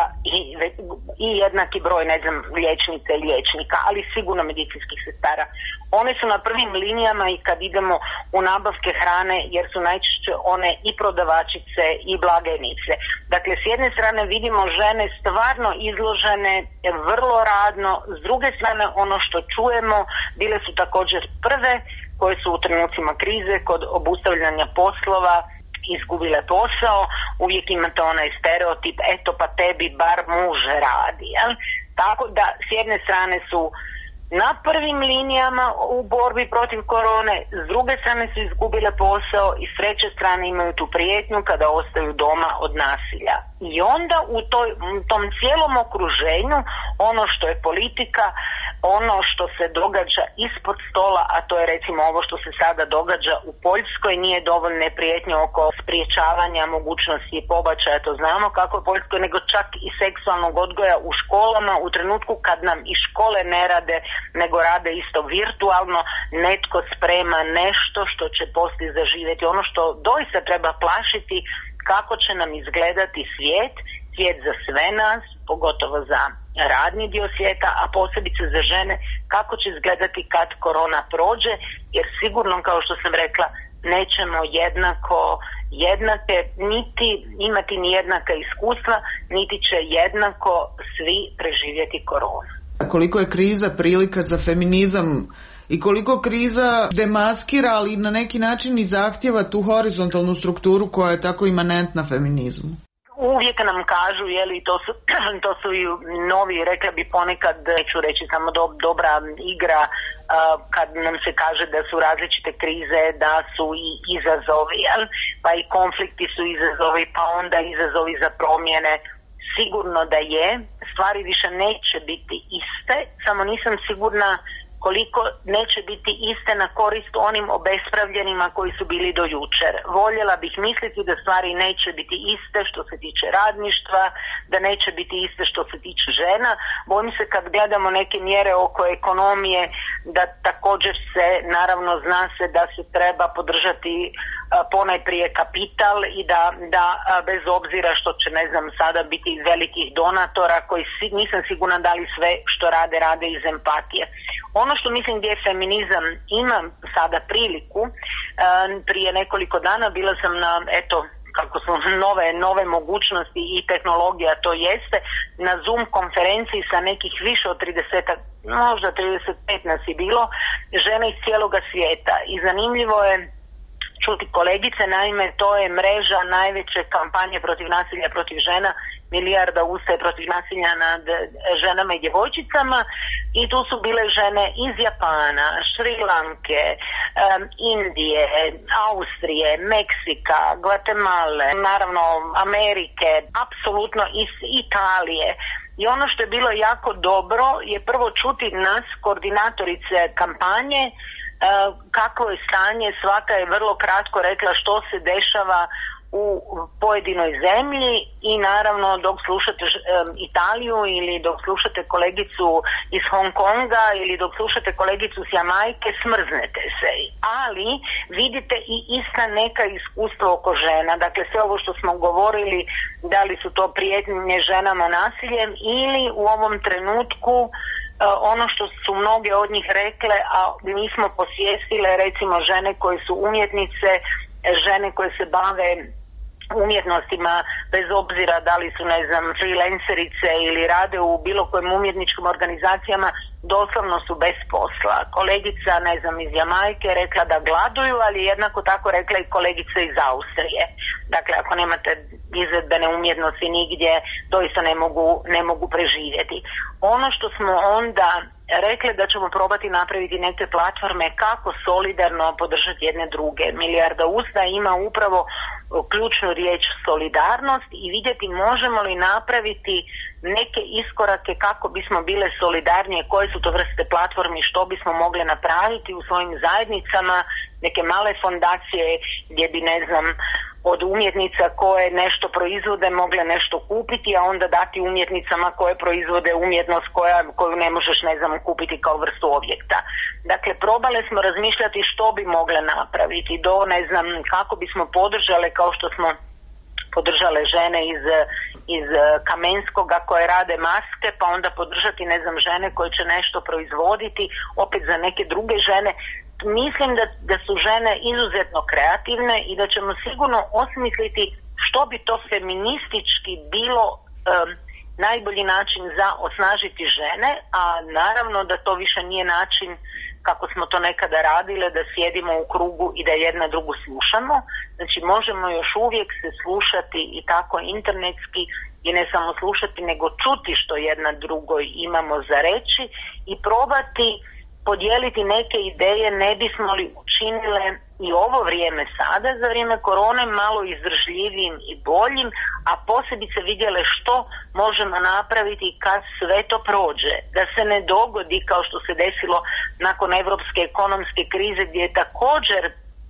i jednaki broj, liječnica i liječnika, ali sigurno medicinskih sestara. One su na prvim linijama i kad idemo u nabavke hrane, jer su najčešće one i prodavačice i blagajnice. Dakle, s jedne strane vidimo žene stvarno izložene vrlo radno, s druge strane ono što čujemo, bile su također prve koje su u trenucima krize kod obustavljanja poslova izgubile posao, uvijek imate onaj stereotip, eto pa tebi bar muž radi, jel? Tako da s jedne strane su na prvim linijama u borbi protiv korone, s druge strane su izgubile posao i s treće strane imaju tu prijetnju kada ostaju doma od nasilja. I onda u tom cijelom okruženju ono što je politika, ono što se događa ispod stola, a to je recimo ovo što se sada događa u Poljskoj, nije dovoljne prijetnje oko spriječavanja mogućnosti pobačaja, to znamo kako je u Poljskoj, nego čak i seksualnog odgoja u školama u trenutku kad nam i škole ne rade, nego rade isto virtualno, netko sprema nešto što će poslije zaživjeti. Ono što doista treba plašiti, kako će nam izgledati svijet za sve nas, pogotovo za radni dio svijeta, a posebice za žene, kako će izgledati kad korona prođe, jer sigurno, kao što sam rekla, nećemo jednake niti imati ni jednaka iskustva, niti će jednako svi preživjeti koronu. Koliko je kriza prilika za feminizam i koliko kriza demaskira, ali na neki način i zahtjeva tu horizontalnu strukturu koja je tako imanentna feminizmu. Uvijek nam kažu, to su i novi, rekla bi ponekad, neću reći samo dobra igra, kad nam se kaže da su različite krize, da su i izazovi, pa i konflikti su izazovi, pa onda izazovi za promjene. Sigurno da je, stvari više neće biti iste, samo nisam sigurna koliko neće biti iste na korist onim obespravljenima koji su bili do jučer. Voljela bih misliti da stvari neće biti iste što se tiče radništva, da neće biti iste što se tiče žena. Bojim se kad gledamo neke mjere oko ekonomije, da također se, naravno zna se da se treba podržati ponajprije kapital i da bez obzira što će, sada biti velikih donatora koji nisam sigurna da li sve što rade iz empatije. Ono što mislim gdje feminizam ima sada priliku, prije nekoliko dana bila sam na kako su nove mogućnosti i tehnologija, to jeste, na Zoom konferenciji sa nekih više od 30, možda 35 nas je bilo, žene iz cijeloga svijeta. I zanimljivo je čuti kolegice, naime to je mreža najveće kampanje protiv nasilja protiv žena, milijarda ustaje protiv nasilja nad ženama i djevojčicama, i tu su bile žene iz Japana, Šri Lanke, Indije, Austrije, Meksika, Gvatemale, naravno Amerike, apsolutno iz Italije. I ono što je bilo jako dobro je prvo čuti nas, koordinatorice kampanje, kakvo je stanje. Svaka je vrlo kratko rekla što se dešava u pojedinoj zemlji, i naravno dok slušate Italiju ili dok slušate kolegicu iz Hong Konga ili dok slušate kolegicu s Jamajke, smrznete se. Ali vidite i ista neka iskustva oko žena. Dakle, sve ovo što smo govorili, da li su to prijetnje ženama nasiljem ili u ovom trenutku ono što su mnoge od njih rekle, a mi smo posvijestile, recimo žene koje su umjetnice, žene koje se bave umjetnostima, bez obzira da li su, ne znam, freelancerice ili rade u bilo kojim umjetničkim organizacijama, doslovno su bez posla. Kolegica, ne znam, iz Jamajke rekla da gladuju, ali jednako tako rekla i kolegica iz Austrije. Dakle, ako nemate izvedbene umjetnosti nigdje, doista ne mogu preživjeti. Ono što smo onda rekli da ćemo probati napraviti neke platforme kako solidarno podržati jedne druge. Milijarda usta ima upravo ključnu riječ solidarnost i vidjeti možemo li napraviti neke iskorake kako bismo bile solidarnije, koje su to vrste platformi, što bismo mogli napraviti u svojim zajednicama, neke male fondacije gdje bi, ne znam, od umjetnica koje nešto proizvode mogle nešto kupiti, a onda dati umjetnicama koje proizvode umjetnost koju ne možeš, ne znam, kupiti kao vrstu objekta. Dakle, probale smo razmišljati što bi mogle napraviti, ne znam, kako bismo podržale, kao što smo podržale žene iz Kamenskoga koje rade maske, pa onda podržati, ne znam, žene koje će nešto proizvoditi opet za neke druge žene. Mislim da su žene izuzetno kreativne i da ćemo sigurno osmisliti što bi to feministički bilo najbolji način za osnažiti žene, a naravno da to više nije način kako smo to nekada radile, da sjedimo u krugu i da jedna drugu slušamo. Znači možemo još uvijek se slušati i tako internetski, i ne samo slušati nego čuti što jedna drugoj imamo za reći i probati podijeliti neke ideje, ne bismo li učinile i ovo vrijeme sada, za vrijeme korone, malo izdržljivijim i boljim, a posebice vidjele što možemo napraviti kad sve to prođe. Da se ne dogodi kao što se desilo nakon evropske ekonomske krize, gdje je također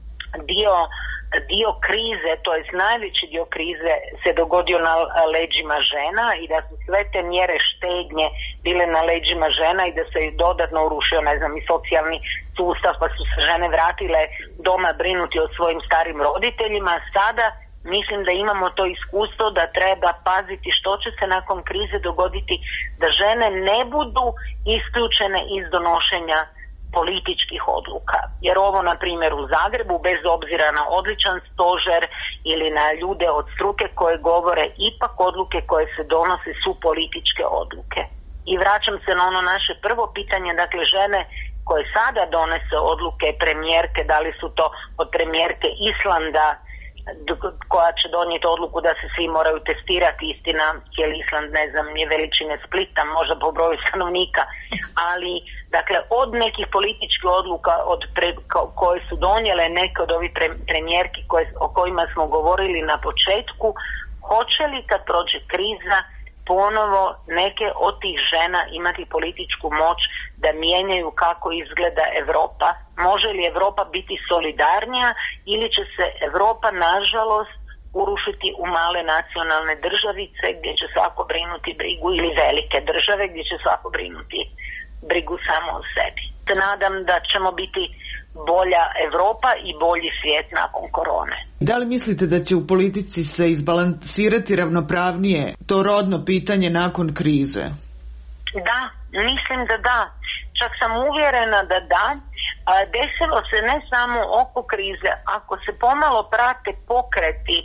dio krize, to jest najveći dio krize se dogodio na leđima žena i da su sve te mjere štednje bile na leđima žena i da se dodatno urušio, ne znam, i socijalni sustav, pa su se žene vratile doma brinuti o svojim starim roditeljima. Sada mislim da imamo to iskustvo da treba paziti što će se nakon krize dogoditi, da žene ne budu isključene iz donošenja političkih odluka. Jer ovo, na primjer, u Zagrebu, bez obzira na odličan stožer ili na ljude od struke koje govore, ipak odluke koje se donose su političke odluke. I vraćam se na ono naše prvo pitanje, dakle žene koje sada donese odluke, premijerke, da li su to od premijerke Islanda koja će donijeti odluku da se svi moraju testirati, istina cijeli Island, ne znam, je veličine Splita, možda po broju stanovnika, ali dakle od nekih političkih odluka koje su donijele neke od ovih premijerki o kojima smo govorili na početku, hoće li kad prođe kriza ponovo neke od tih žena imati političku moć da mijenjaju kako izgleda Europa? Može li Europa biti solidarnija ili će se Europa, nažalost, urušiti u male nacionalne državice gdje će svako brinuti brigu, ili velike države gdje će svako brinuti brigu samo o sebi? Se nadam da ćemo biti bolja Europa i bolji svijet nakon korone. Da li mislite da će u politici se izbalansirati ravnopravnije to rodno pitanje nakon krize? Da, mislim da da. Čak sam uvjerena da da. Desilo se ne samo oko krize. Ako se pomalo prate pokreti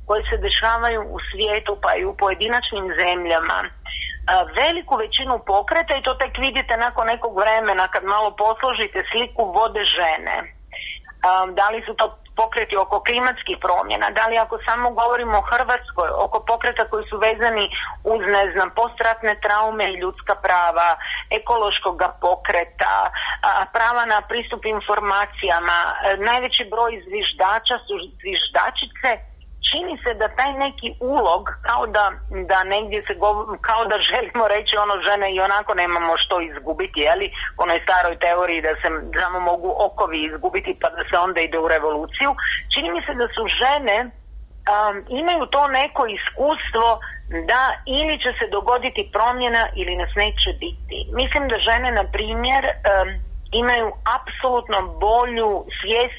koje se dešavaju u svijetu pa i u pojedinačnim zemljama, veliku većinu pokreta, i to tek vidite nakon nekog vremena kad malo posložite sliku, vode žene. Da li su to pokreti oko klimatskih promjena, da li ako samo govorimo o Hrvatskoj, oko pokreta koji su vezani uz, postratne traume i ljudska prava, ekološkog pokreta, prava na pristup informacijama, najveći broj zviždača su zviždačice. Čini se da taj neki ulog, da negdje se kao da želimo reći žene i onako nemamo što izgubiti, onoj staroj teoriji da se samo mogu okovi izgubiti pa da se onda ide u revoluciju. Čini mi se da su žene imaju to neko iskustvo da ili će se dogoditi promjena ili nas neće biti. Mislim da žene, na primjer, imaju apsolutno bolju svijest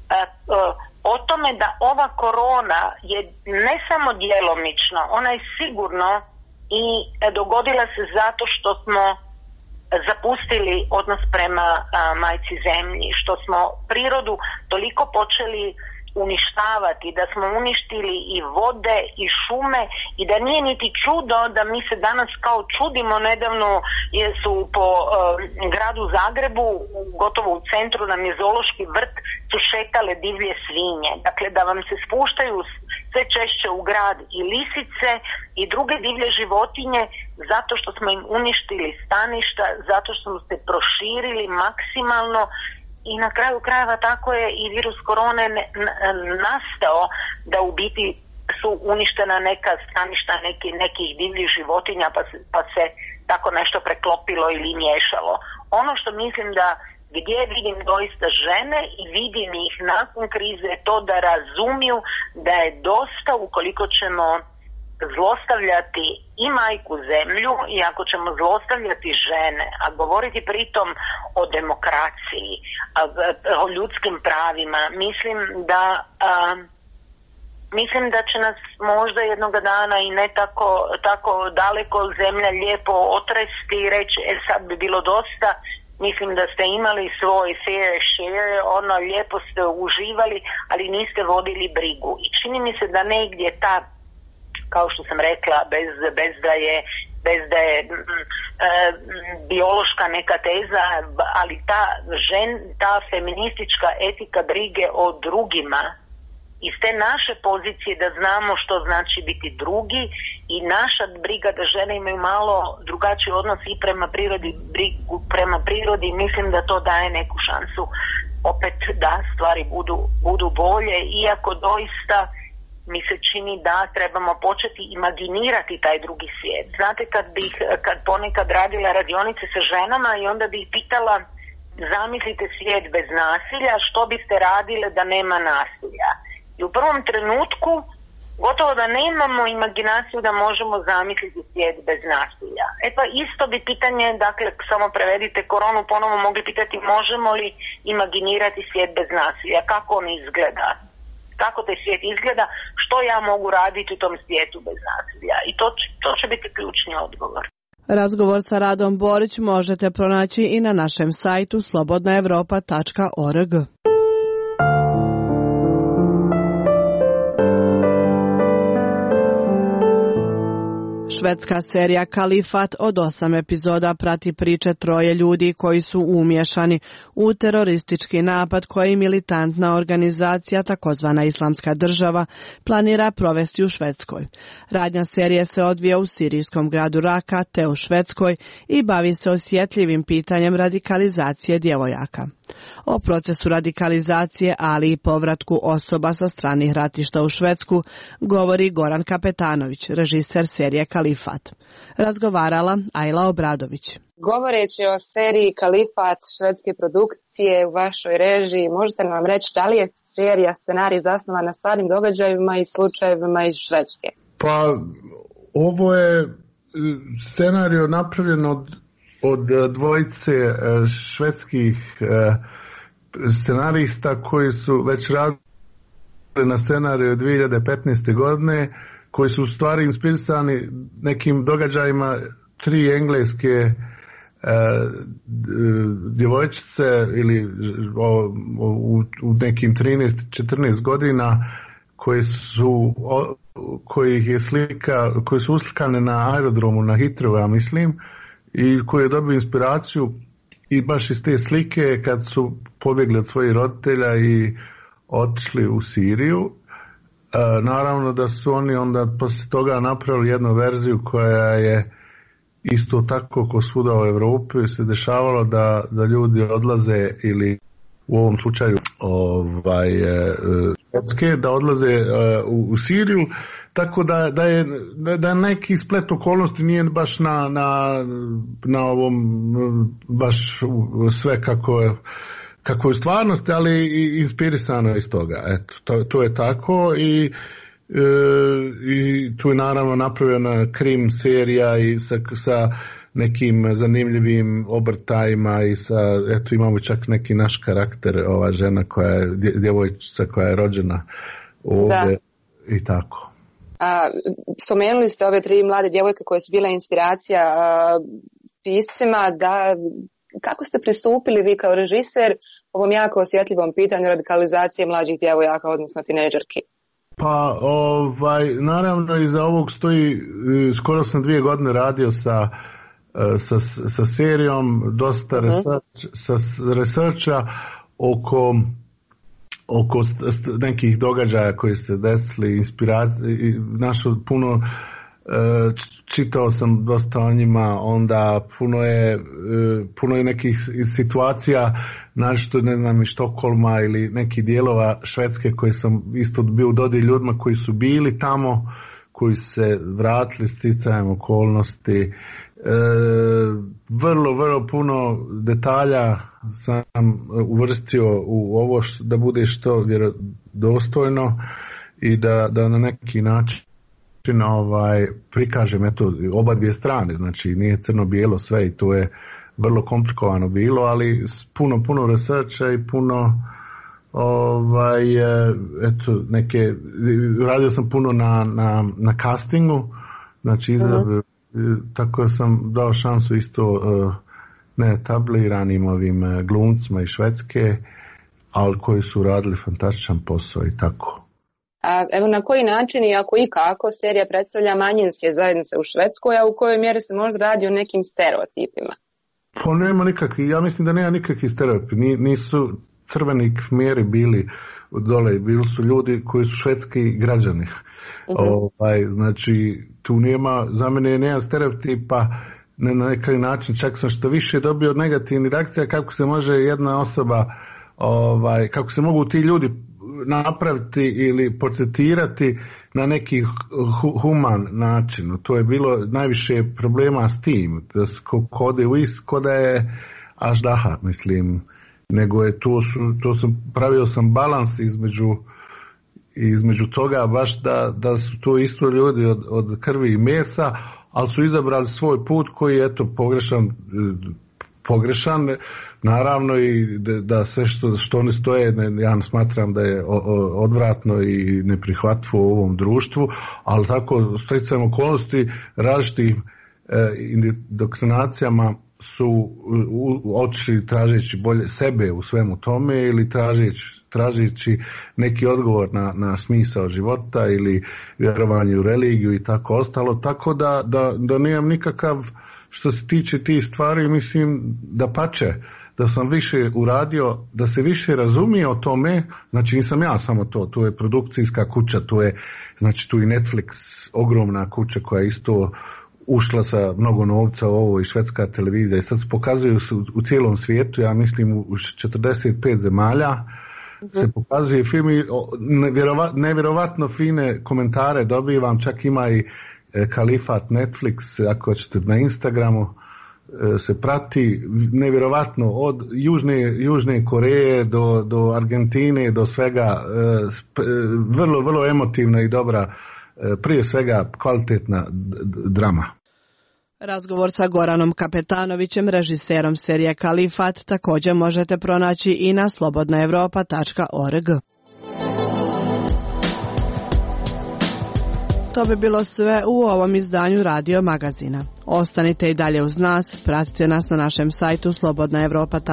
o tome da ova korona je ne samo djelomično, ona je sigurno i dogodila se zato što smo zapustili odnos prema majci zemlji, što smo prirodu toliko počeli uništavati, da smo uništili i vode i šume i da nije niti čudo da mi se danas kao čudimo. Nedavno su po gradu Zagrebu, gotovo u centru nam je zoološki vrt, su šetale divlje svinje. Dakle, da vam se spuštaju sve češće u grad i lisice i druge divlje životinje zato što smo im uništili staništa, zato što smo se proširili maksimalno. I na kraju krajeva tako je i virus korone nastao, da u biti su uništena neka staništa nekih divljih životinja pa se tako nešto preklopilo ili miješalo. Ono što mislim da gdje vidim doista žene i vidim ih nakon krize, to da razumiju da je dosta ukoliko ćemo zlostavljati i majku zemlju i ako ćemo zlostavljati žene, a govoriti pritom o demokraciji, o ljudskim pravima, mislim da će nas možda jednoga dana i ne tako daleko zemlja lijepo otresti i reći sad bi bilo dosta. Mislim da ste imali svoj fair share, lijepo ste uživali, ali niste vodili brigu. I čini mi se da negdje ta, kao što sam rekla, bez da je biološka neka teza, ali ta feministička etika brige o drugima, iz te naše pozicije da znamo što znači biti drugi i naša briga da žene imaju malo drugačiji odnos i prema prirodi, mislim da to daje neku šansu opet da stvari budu bolje, iako doista mi se čini da trebamo početi imaginirati taj drugi svijet. Znate, kad ponekad radila radionice sa ženama i onda bih pitala, zamislite svijet bez nasilja, što biste radile da nema nasilja? I u prvom trenutku gotovo da nemamo imaginaciju da možemo zamisliti svijet bez nasilja. Pa isto bi pitanje, dakle, samo prevedite koronu, ponovo mogli pitati možemo li imaginirati svijet bez nasilja, kako on izgleda, kako taj svijet izgleda, što ja mogu raditi u tom svijetu bez nasilja. I to će biti ključni odgovor. Razgovor sa Radom Borić možete pronaći i na našem sajtu slobodnaevropa.org. Švedska serija Kalifat od 8 epizoda prati priče 3 ljudi koji su umiješani u teroristički napad koji militantna organizacija takozvana Islamska država planira provesti u Švedskoj. Radnja serije se odvija u sirijskom gradu Raka te u Švedskoj i bavi se osjetljivim pitanjem radikalizacije djevojaka. O procesu radikalizacije, ali i povratku osoba sa stranih ratišta u Švedsku, govori Goran Kapetanović, režiser serije Kalifat. Razgovarala Ajla Obradović. Govoreći o seriji Kalifat švedske produkcije u vašoj režiji, možete li nam reći da li je serija scenarij zasnovan na stvarnim događajima i slučajevima iz Švedske? Pa ovo je scenarij napravljen od dvojice švedskih scenarista koji su već radili na scenariju 2015. godine, koji su u stvari inspirisani nekim događajima 3 engleske djevojčice ili u nekim 13-14 godina koje su uslikane na aerodromu na Heathrow, ja mislim, i koje je dobio inspiraciju i baš iz te slike kad su pobjegli od svojih roditelja i otišli u Siriju. Naravno da su oni onda poslije toga napravili jednu verziju koja je isto tako ko svuda u Europi se dešavalo da ljudi odlaze ili u ovom slučaju Švedske, da odlaze u Siriju, tako da je neki splet okolnosti nije baš na ovom baš sve kako je u stvarnosti, ali i inspirisano iz toga. Eto, to je tako i tu je naravno napravljena krim serija i sa nekim zanimljivim obrtajima i eto imamo čak neki naš karakter, ova žena koja je djevojčica koja je rođena ovdje i tako. Spomenuli ste ove 3 mlade djevojke koje su bile inspiracija piscima, kako ste pristupili vi kao režiser ovom jako osjetljivom pitanju radikalizacije mlađih djevojaka, odnosno tinejdžerki? Pa, naravno iza ovog stoji, skoro sam 2 godine radio sa serijom, dosta researcha oko nekih događaja koji se desili, inspiracije, našo puno, čitao sam dosta o njima, onda puno je nekih situacija, našto ne znam iz Štokholma ili nekih dijelova Švedske koji sam isto bio u dodir ljudima koji su bili tamo, koji se vratili sticajem okolnosti. Vrlo puno detalja sam uvrstio u ovo da bude što vjerodostojno i da na neki način prikažem oba dvije strane, znači nije crno-bijelo sve i to je vrlo komplikovano bilo, ali puno researcha i puno radio sam puno na castingu, znači tako sam dao šansu isto tabliranim ovim glumcima iz Švedske, ali koji su radili fantastičan posao i tako. A evo na koji način i ako i kako serija predstavlja manjinske zajednice u Švedskoj, a u kojoj mjeri se možda radi o nekim stereotipima? Pa nema nikakvi, ja mislim da nema nikakvi stereotipi, nisu crveni kmeri bili dole, bili su ljudi koji su švedski građani. Znači tu nema, za mene nema stereotipa na neki način, čak sam što više dobio negativnih reakcija kako se može jedna osoba, kako se mogu ti ljudi napraviti ili portretirati na neki human način. To je bilo najviše problema s tim, ko da je aždaha, mislim, nego je pravio sam balans između toga baš da su to isto ljudi od krvi i mesa, ali su izabrali svoj put koji je pogrešan, naravno i da sve što oni stoje, ja smatram da je odvratno i neprihvatljivo u ovom društvu, ali tako sticajem okolnosti različitim indoktrinacijama su otišli tražeći bolje sebe u svemu tome ili tražeći neki odgovor na smisao života ili vjerovanje u religiju i tako ostalo, tako da nemam nikakav, što se tiče tih stvari, mislim da sam više uradio, da se više razumije o tome, znači nisam ja samo to je produkcijska kuća, tu je i Netflix, ogromna kuća koja isto ušla sa mnogo novca u ovo i švedska televizija i sad se pokazuju u cijelom svijetu, ja mislim u 45 zemalja se pokazuje film i nevjerovatno fine komentare dobivam, čak ima i Kalifat Netflix, ako ćete na Instagramu se prati, nevjerovatno od Južne Koreje do Argentine, do svega, vrlo emotivna i dobra, prije svega kvalitetna drama. Razgovor sa Goranom Kapetanovićem, režiserom serije Kalifat, također možete pronaći i na slobodnaevropa.org. To bi bilo sve u ovom izdanju Radio Magazina. Ostanite i dalje uz nas, pratite nas na našem sajtu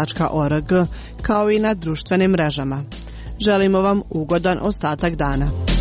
slobodnaevropa.org kao i na društvenim mrežama. Želimo vam ugodan ostatak dana.